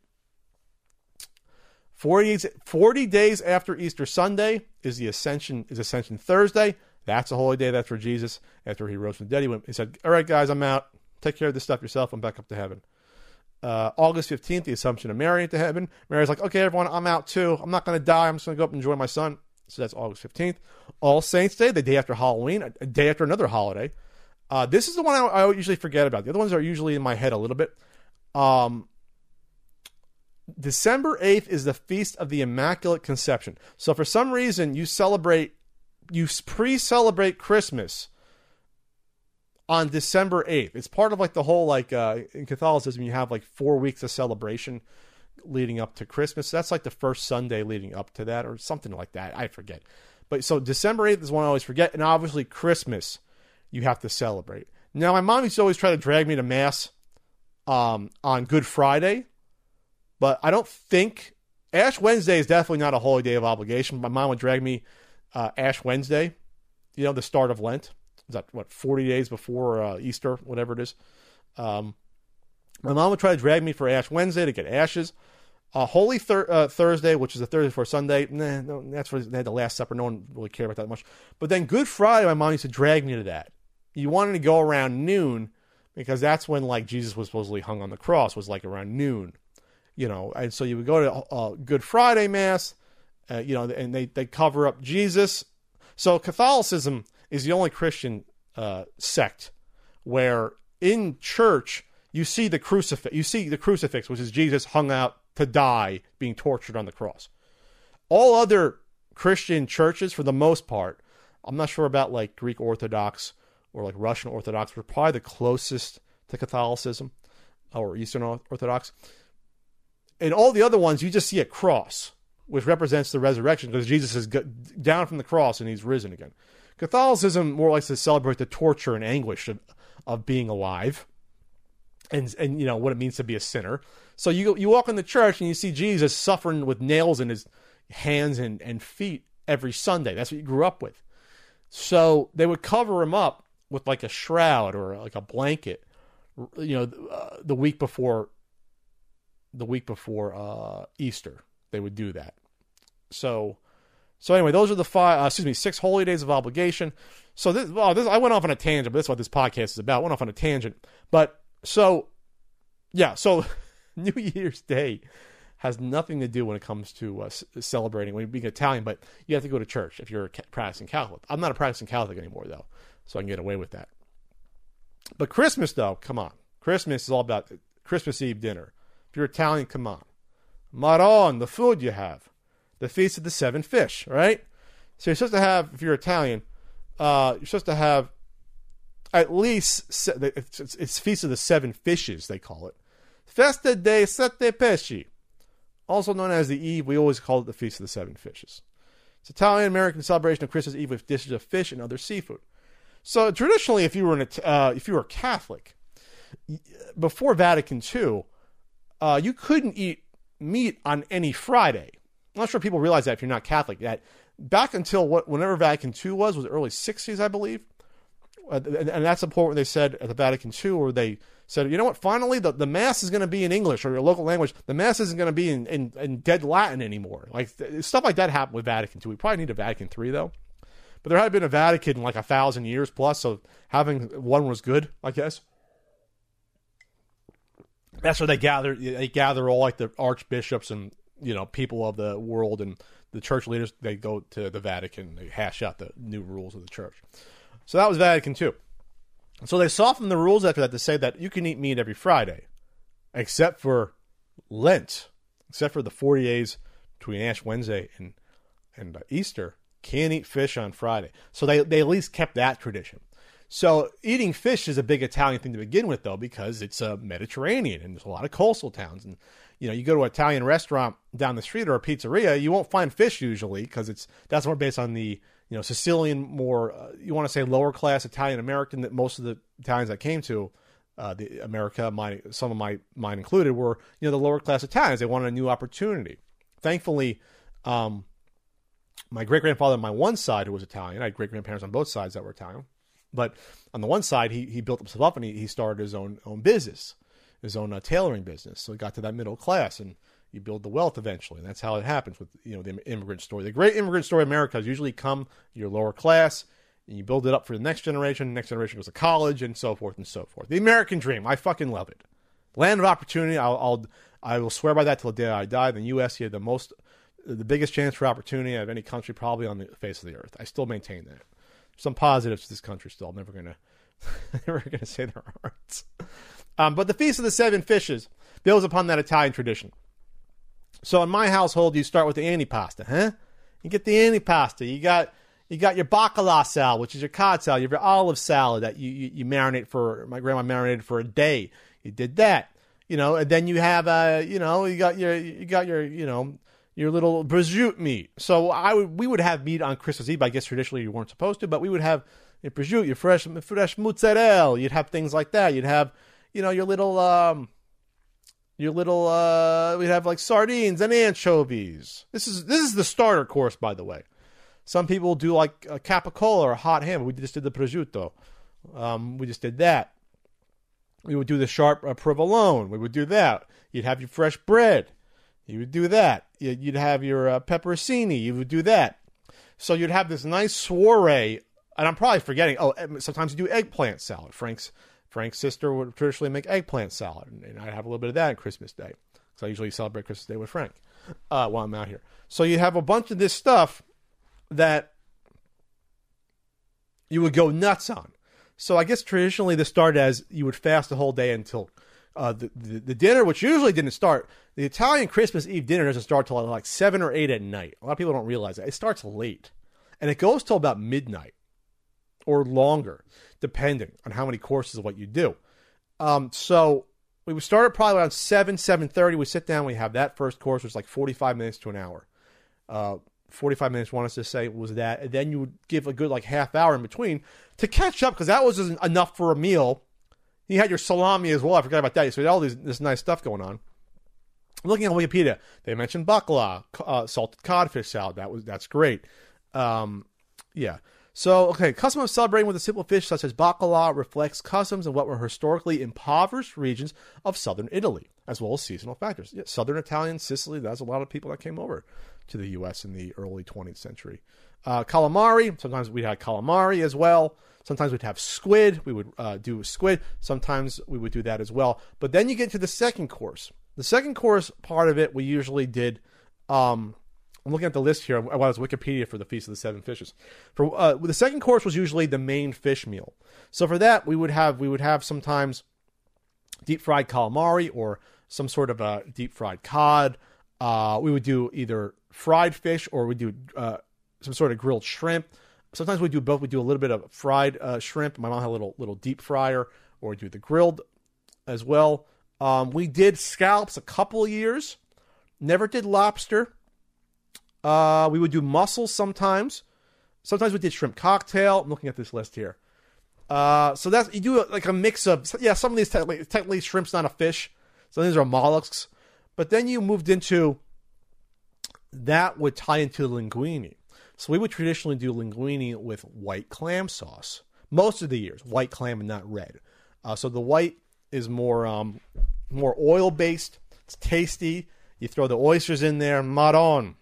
40 days after Easter Sunday is Ascension Thursday. That's a holy day. That's for Jesus. After he rose from the dead, he said, all right, guys, I'm out. Take care of this stuff yourself. I'm back up to heaven. August 15th, the Assumption of Mary into heaven. Mary's like, okay, everyone, I'm out too. I'm not going to die. I'm just going to go up and enjoy my son. So that's August 15th. All Saints Day, the day after Halloween, a day after another holiday. This is the one I usually forget about. The other ones are usually in my head a little bit. December 8th is the Feast of the Immaculate Conception. So for some reason, you pre-celebrate Christmas on December 8th. It's part of like the whole, like in Catholicism, you have like 4 weeks of celebration leading up to Christmas. That's like the first Sunday leading up to that, or something like that. I forget. But so December 8th is one I always forget. And obviously Christmas, you have to celebrate. Now, my mom used to always try to drag me to Mass on Good Friday. But I don't think Ash Wednesday is definitely not a holy day of obligation. My mom would drag me Ash Wednesday, the start of Lent. Is that 40 days before Easter, whatever it is? My mom would try to drag me for Ash Wednesday to get ashes. Holy Thursday, which is the Thursday before Sunday, that's where they had the Last Supper. No one really cared about that much. But then Good Friday, my mom used to drag me to that. You wanted to go around noon, because that's when like Jesus was supposedly hung on the cross, was like around noon. And so you would go to Good Friday Mass, and they cover up Jesus. So Catholicism is the only Christian sect where in church you see the crucifix, which is Jesus hung out to die, being tortured on the cross. All other Christian churches, for the most part, I'm not sure about like Greek Orthodox or like Russian Orthodox, but probably the closest to Catholicism or Eastern Orthodox. In all the other ones, you just see a cross, which represents the resurrection, because Jesus is down from the cross and he's risen again. Catholicism more likes to celebrate the torture and anguish of being alive, and what it means to be a sinner. So you walk in the church and you see Jesus suffering with nails in his hands and feet every Sunday. That's what you grew up with. So they would cover him up with like a shroud or like a blanket, the week before Easter. They would do that. So anyway, those are the 6 holy days of obligation. So this I went off on a tangent, but that's what this podcast is about. I went off on a tangent. But so New Year's Day has nothing to do when it comes to celebrating when you're being Italian, but you have to go to church if you're a practicing Catholic. I'm not a practicing Catholic anymore, though, so I can get away with that. But Christmas, though, come on. Christmas is all about Christmas Eve dinner. If you're Italian, come on. Maron, the food you have. The Feast of the Seven Fish, right? So you're supposed to have, if you're Italian, you're supposed to have at least, it's Feast of the Seven Fishes, they call it. Festa dei Sette Pesci. Also known as the Eve, we always call it the Feast of the Seven Fishes. It's Italian-American celebration of Christmas Eve with dishes of fish and other seafood. So traditionally, if you were Catholic, before Vatican II, you couldn't eat meat on any Friday. I'm not sure people realize that if you're not Catholic. That back until whenever Vatican II was the early 60s, I believe. And that's the point where they said at the Vatican II, where they said, you know what, finally the Mass is going to be in English or your local language. The Mass isn't going to be in dead Latin anymore. Like stuff like that happened with Vatican II. We probably need a Vatican III, though. But there had been a Vatican in like 1,000 years plus, so having one was good, I guess. That's where they gather all like the archbishops and people of the world and the church leaders. They go to the Vatican, they hash out the new rules of the church. So that was Vatican II. So they softened the rules after that to say that you can eat meat every Friday, except for Lent, except for the 40 days between Ash Wednesday and Easter. Can't eat fish on Friday. So they at least kept that tradition. So eating fish is a big Italian thing to begin with, though, because it's a Mediterranean and there's a lot of coastal towns. And, you go to an Italian restaurant down the street or a pizzeria, you won't find fish usually because that's more based on the, Sicilian, more, you want to say lower class Italian American, that most of the Italians that came to the America, some of mine included, were, the lower class Italians. They wanted a new opportunity. Thankfully, my great-grandfather on my one side, who was Italian, I had great-grandparents on both sides that were Italian. But on the one side, he built himself up and he started his own business, his own tailoring business. So he got to that middle class and you build the wealth eventually. And that's how it happens with, the immigrant story. The great immigrant story in America is usually you're lower class and you build it up for the next generation. The next generation goes to college and so forth and so forth. The American dream. I fucking love it. Land of opportunity. I will swear by that till the day I die. In the U.S., you have the biggest chance for opportunity out of any country probably on the face of the earth. I still maintain that. Some positives to this country still. I'm never gonna say there aren't. But the Feast of the Seven Fishes builds upon that Italian tradition. So in my household, you start with the antipasta, huh? You get the antipasta. You got your bacala salad, which is your cod salad. You have your olive salad that you marinate for. My grandma marinated for a day. You did that, and then you have you got your little prosciutto meat. So we would have meat on Christmas Eve. I guess traditionally you weren't supposed to, but we would have your prosciutto, your fresh mozzarella. You'd have things like that. You'd have, your little, we'd have like sardines and anchovies. This is the starter course, by the way. Some people do like a capicola or a hot ham. We just did the prosciutto. We just did that. We would do the sharp provolone. We would do that. You'd have your fresh bread. You would do that. You'd have your pepperoncini. You would do that. So you'd have this nice soiree. And I'm probably forgetting. Oh, sometimes you do eggplant salad. Frank's sister would traditionally make eggplant salad. And I'd have a little bit of that on Christmas Day. Because I usually celebrate Christmas Day with Frank while I'm out here. So you have a bunch of this stuff that you would go nuts on. So I guess traditionally this started as you would fast the whole day until the dinner, which usually didn't start. The Italian Christmas Eve dinner doesn't start till like 7 or 8 at night. A lot of people don't realize that. It starts late. And it goes till about midnight or longer, depending on how many courses of what you do. So we would start at probably around 7:30. We sit down. We have that first course, which is like 45 minutes to an hour. 45 minutes, want us to say, was that. And then you would give a good like half hour in between to catch up, because that wasn't enough for a meal. You had your salami as well. I forgot about that. So you had all this nice stuff going on. Looking at Wikipedia, they mentioned bacala, salted codfish salad. That's great. Yeah. So, okay, custom of celebrating with a simple fish such as bacala reflects customs in what were historically impoverished regions of southern Italy, as well as seasonal factors. Yeah, southern Italian, Sicily, that's a lot of people that came over to the U.S. in the early 20th century. Calamari, sometimes we had calamari as well. Sometimes we'd have squid. We would do squid. Sometimes we would do that as well. But then you get to the second course. The second course part of it, we usually did... I'm looking at the list here. I was Wikipedia for the Feast of the Seven Fishes. For the second course was usually the main fish meal. So for that, we would have sometimes deep fried calamari or some sort of a deep fried cod. We would do either fried fish or we do some sort of grilled shrimp. Sometimes we do both. We do a little bit of fried shrimp. My mom had a little deep fryer, or we do the grilled as well. We did scallops a couple of years. Never did lobster. We would do mussels sometimes. Sometimes we did shrimp cocktail. I'm looking at this list here. So that's, you do like a mix of, yeah, some of these technically shrimp's not a fish. Some of these are mollusks. But then you moved into, that would tie into linguine. So we would traditionally do linguine with white clam sauce. Most of the years, white clam and not red. So the white is more oil-based. It's tasty. You throw the oysters in there, maron.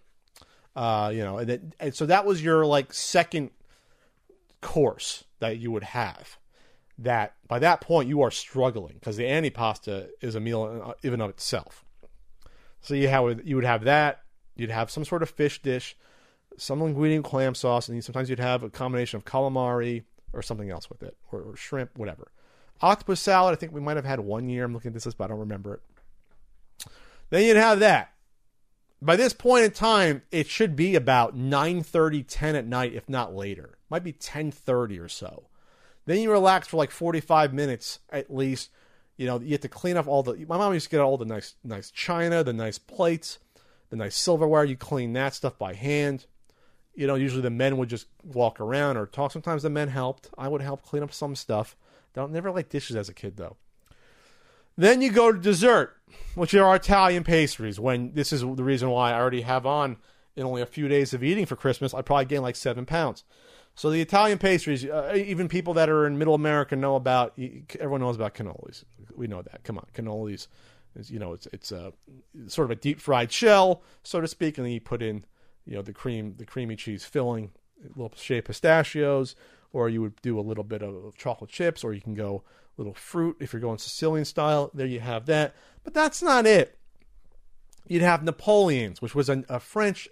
And so that was your like second course that you would have. That by that point you are struggling because the antipasta is a meal even of itself. So you would have that. You'd have some sort of fish dish, some linguine clam sauce, and sometimes you'd have a combination of calamari, or something else with it, or shrimp, whatever. Octopus salad, I think we might have had one year. I'm looking at this list, but I don't remember it. Then you'd have that. By this point in time, it should be about 9:30, 10 at night, if not later. Might be 10:30 or so. Then you relax for like 45 minutes at least. You know, you have to clean up all the... My mom used to get all the nice china, the nice plates, the nice silverware. You clean that stuff by hand. You know, usually the men would just walk around or talk. Sometimes the men helped. I would help clean up some stuff. Never like dishes as a kid, though. Then you go to dessert, which are Italian pastries. When this is the reason why I already have on, in only a few days of eating for Christmas, I probably gained like 7 pounds. So the Italian pastries, even people that are in Middle America know about. Everyone knows about cannolis. We know that. Come on, cannolis. It's sort of a deep fried shell, so to speak, and then you put in, the creamy cheese filling, a little shaved pistachios, or you would do a little bit of chocolate chips, or you can go a little fruit if you're going Sicilian style. There you have that. But that's not it. You'd have Napoleons, which was a French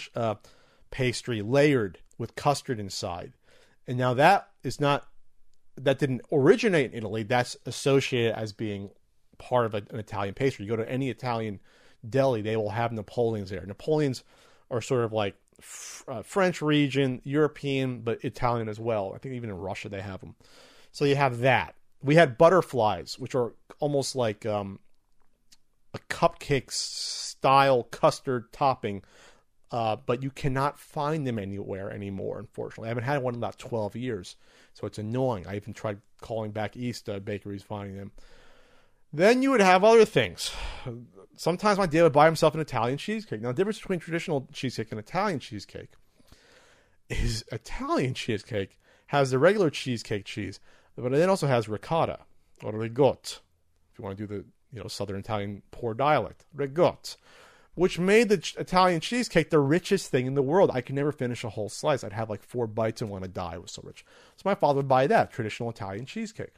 pastry layered with custard inside. And now that didn't originate in Italy. That's associated as being part of an Italian pastry. You go to any Italian deli, they will have Napoleons there. Napoleons are sort of like French region, European, but Italian as well. I think even in Russia they have them. So you have that. We had butterflies, which are almost like a cupcake style custard topping, but you cannot find them anywhere anymore, unfortunately. I haven't had one in about 12 years, so it's annoying. I even tried calling back east bakeries, finding them. Then you would have other things. Sometimes my dad would buy himself an Italian cheesecake. Now, the difference between traditional cheesecake and Italian cheesecake is Italian cheesecake has the regular cheesecake cheese, but it also has ricotta, or ricotta, if you want to do the Southern Italian poor dialect. Ricotta, which made the Italian cheesecake the richest thing in the world. I could never finish a whole slice. I'd have like 4 bites and want to die. It was so rich. So my father would buy that, traditional Italian cheesecake.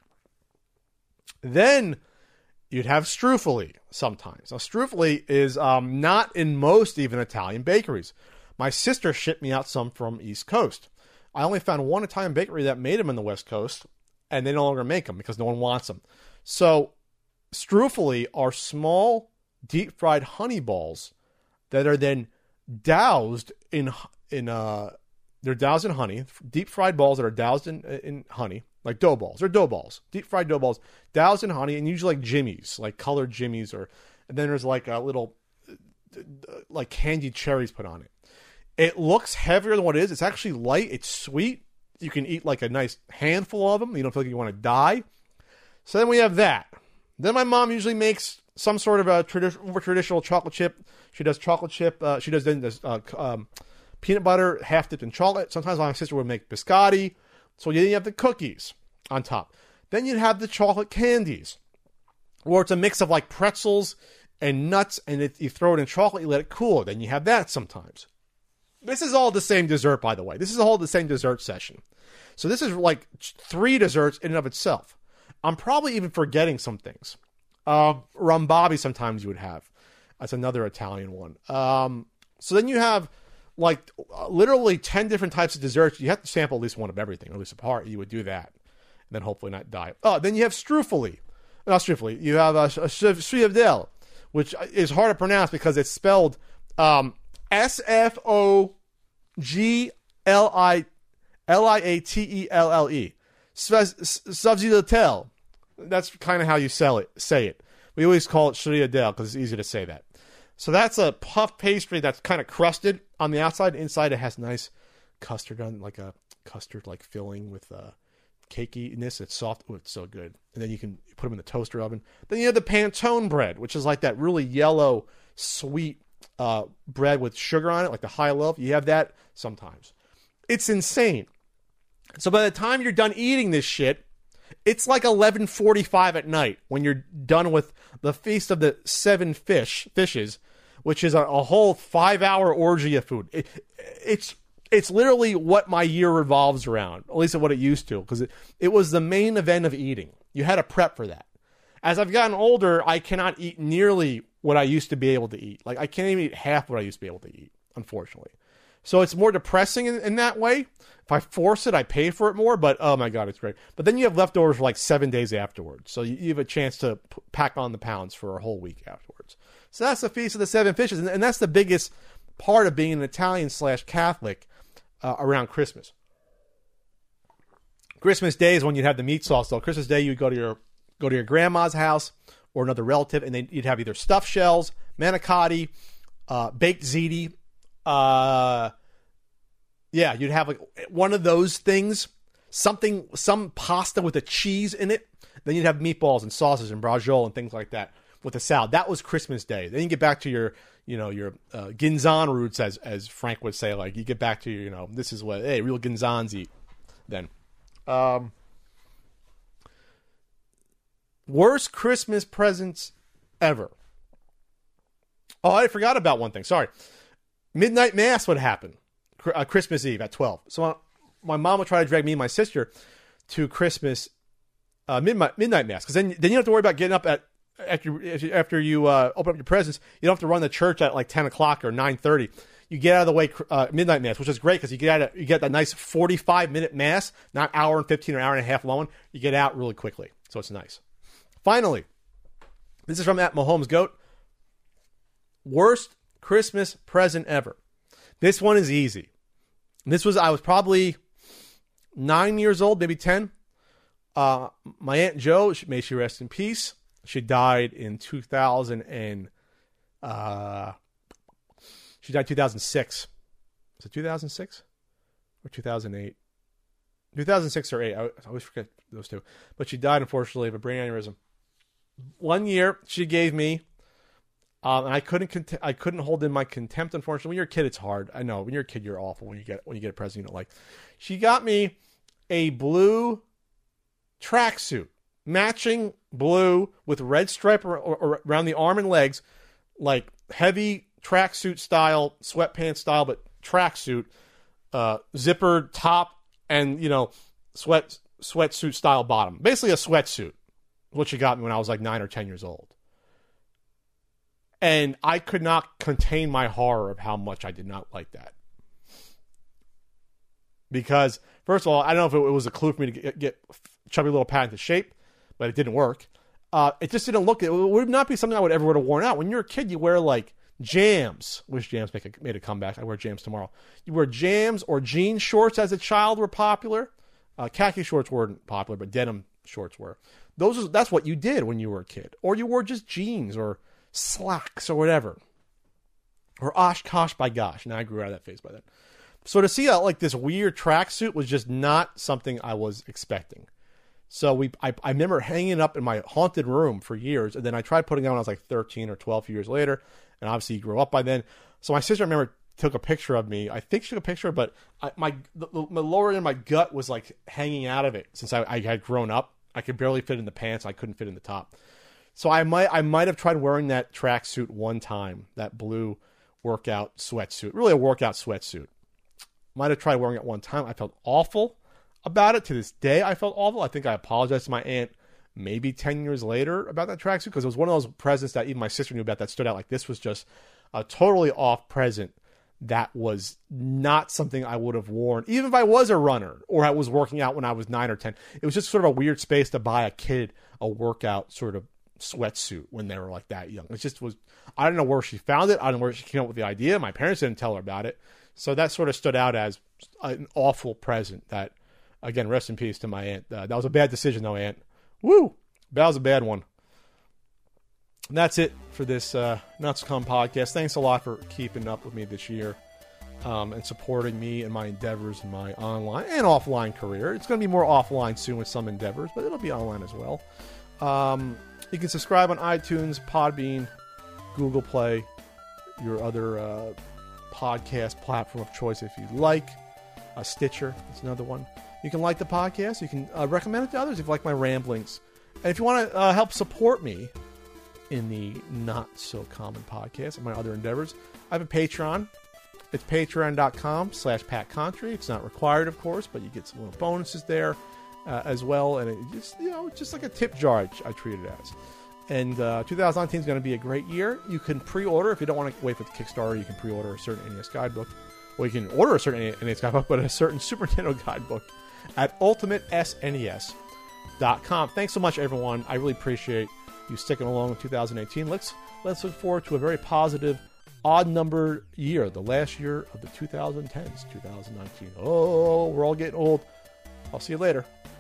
Then you'd have Strufoli sometimes. Now, Strufoli is not in most even Italian bakeries. My sister shipped me out some from East Coast. I only found one Italian bakery that made them in the West Coast, and they no longer make them because no one wants them. So Strufoli are small, deep-fried honey balls that are then doused in honey. Deep-fried balls that are doused in honey. Like dough balls. They're dough balls. Deep-fried dough balls. Doused in honey, and usually like jimmies. Like colored jimmies. And then there's like a little like candied cherries put on it. It looks heavier than what it is. It's actually light. It's sweet. You can eat like a nice handful of them. You don't feel like you want to die. So then we have that. Then my mom usually makes some sort of a traditional chocolate chip. She does chocolate chip. She does peanut butter half dipped in chocolate. Sometimes my sister would make biscotti. So you have the cookies on top. Then you'd have the chocolate candies, or it's a mix of like pretzels and nuts, and you throw it in chocolate, you let it cool. Then you have that sometimes. This is all the same dessert, by the way. This is all the same dessert session. So this is like 3 desserts in and of itself. I'm probably even forgetting some things. Rambabi sometimes you would have. That's another Italian one. So then you have like literally 10 different types of desserts. You have to sample at least one of everything, or at least a part. You would do that, and then hopefully not die. Oh, then you have Strufoli. Not Strufoli. You have a Sfogli, which is hard to pronounce because it's spelled Sfogli Liatelle. Sfogli. That's kind of how you say it. We always call it Sfogli because it's easy to say that. So that's a puff pastry that's kind of crusted on the outside. Inside it has nice custard on, like a custard like filling with cakiness. It's soft. Oh, it's so good. And then you can put them in the toaster oven. Then you have the panettone bread, which is like that really yellow, sweet bread with sugar on it, like the high loaf. You have that sometimes. It's insane. So by the time you're done eating this shit, it's like 11:45 at night when you're done with the Feast of the 7 Fishes, which is a whole 5-hour orgy of food. It's literally what my year revolves around, at least what it used to, because it was the main event of eating. You had to prep for that. As I've gotten older, I cannot eat nearly what I used to be able to eat. Like, I can't even eat half what I used to be able to eat, unfortunately. So it's more depressing in that way. If I force it, I pay for it more, but oh my God, it's great. But then you have leftovers for like 7 days afterwards. So you have a chance to pack on the pounds for a whole week afterwards. So that's the Feast of the Seven Fishes. And that's the biggest part of being an Italian/Catholic around Christmas. Christmas Day is when you'd have the meat sauce. So Christmas Day, you'd go to your grandma's house or another relative, and then you'd have either stuffed shells, manicotti, baked ziti. You'd have like one of those things, some pasta with a cheese in it. Then you'd have meatballs and sausages and braciole and things like that with a salad. That was Christmas Day. Then you get back to your Ginzan roots, as Frank would say. Like you get back to this is what real Ginzans eat. Then, worst Christmas presents ever. Oh, I forgot about one thing. Sorry. Midnight Mass would happen Christmas Eve at 12. So my mom would try to drag me and my sister to Christmas midnight Mass. Because then you don't have to worry about getting up after you open up your presents. You don't have to run to church at like 10 o'clock or 9:30. You get out of the way midnight Mass, which is great because you get that nice 45-minute Mass, not hour and 15 or hour and a half long. You get out really quickly. So it's nice. Finally, this is from at Mahomes Goat. Worst Christmas present ever. This one is easy. I was probably 9 years old, maybe 10. My Aunt Jo, may she rest in peace. She died in 2006. Was it 2006 or 2008? 2006 or 8. I always forget those two. But she died, unfortunately, of a brain aneurysm. 1 year, she gave me, and I couldn't hold in my contempt. Unfortunately, when you're a kid, it's hard. I know when you're a kid, you're awful when you get a present you don't like. She got me a blue tracksuit, matching blue with red stripe around the arm and legs, like heavy tracksuit style, sweatpants style, but tracksuit, zippered top, and sweatsuit style bottom. Basically a sweatsuit. What she got me when I was like 9 or 10 years old. And I could not contain my horror of how much I did not like that. Because, first of all, I don't know if it was a clue for me to get chubby little pat into shape, but it didn't work. It just didn't look, it would not be something I would have worn out. When you're a kid, you wear like Jams. Wish Jams made a comeback. I wear Jams tomorrow. You wear Jams or jean shorts as a child were popular. Khaki shorts weren't popular, but denim shorts were. That's what you did when you were a kid. Or you wore just jeans or slacks or whatever. Or Oshkosh by gosh. Now I grew out of that phase by then. So to see this weird tracksuit was just not something I was expecting. So I remember hanging it up in my haunted room for years, and then I tried putting it on when I was like 13 or 12 years later, and obviously you grew up by then. So my sister, I remember, took a picture of me. I think she took a picture, but my lower end of my gut was like hanging out of it since I had grown up. I could barely fit in the pants. I couldn't fit in the top. So I might have tried wearing that tracksuit one time, that blue workout sweatsuit, really a workout sweatsuit. Might have tried wearing it one time. I felt awful about it. To this day, I felt awful. I think I apologized to my aunt maybe 10 years later about that tracksuit because it was one of those presents that even my sister knew about that stood out. Like this was just a totally off present that was not something I would have worn, even if I was a runner or I was working out when I was 9 or 10. It was just sort of a weird space to buy a kid a workout sort of sweatsuit when they were like that young. It just was, I don't know where she found it. I don't know where she came up with the idea. My parents didn't tell her about it. So that sort of stood out as an awful present that, again, rest in peace to my aunt. That was a bad decision though, Aunt. Woo! That was a bad one. And that's it for this Nuts Come podcast. Thanks a lot for keeping up with me this year and supporting me and my endeavors in my online and offline career. It's going to be more offline soon with some endeavors, but it'll be online as well. You can subscribe on iTunes, Podbean, Google Play, your other podcast platform of choice if you'd like. Stitcher, that's another one. You can like the podcast. You can recommend it to others if you like my ramblings. And if you want to help support me in the Not So Common podcast and my other endeavors, I have a Patreon. It's patreon.com/PatContry. It's not required, of course, but you get some little bonuses there as well. And it's just like a tip jar I treat it as. And 2019 is going to be a great year. You can pre-order, if you don't want to wait for the Kickstarter, you can pre-order a certain NES guidebook Well, you can order a certain NES guidebook, but a certain Super Nintendo guidebook at ultimatesnes.com. Thanks so much, everyone. I really appreciate you sticking along in 2018. Let's look forward to a very positive, odd-numbered year, the last year of the 2010s, 2019. Oh, we're all getting old. I'll see you later.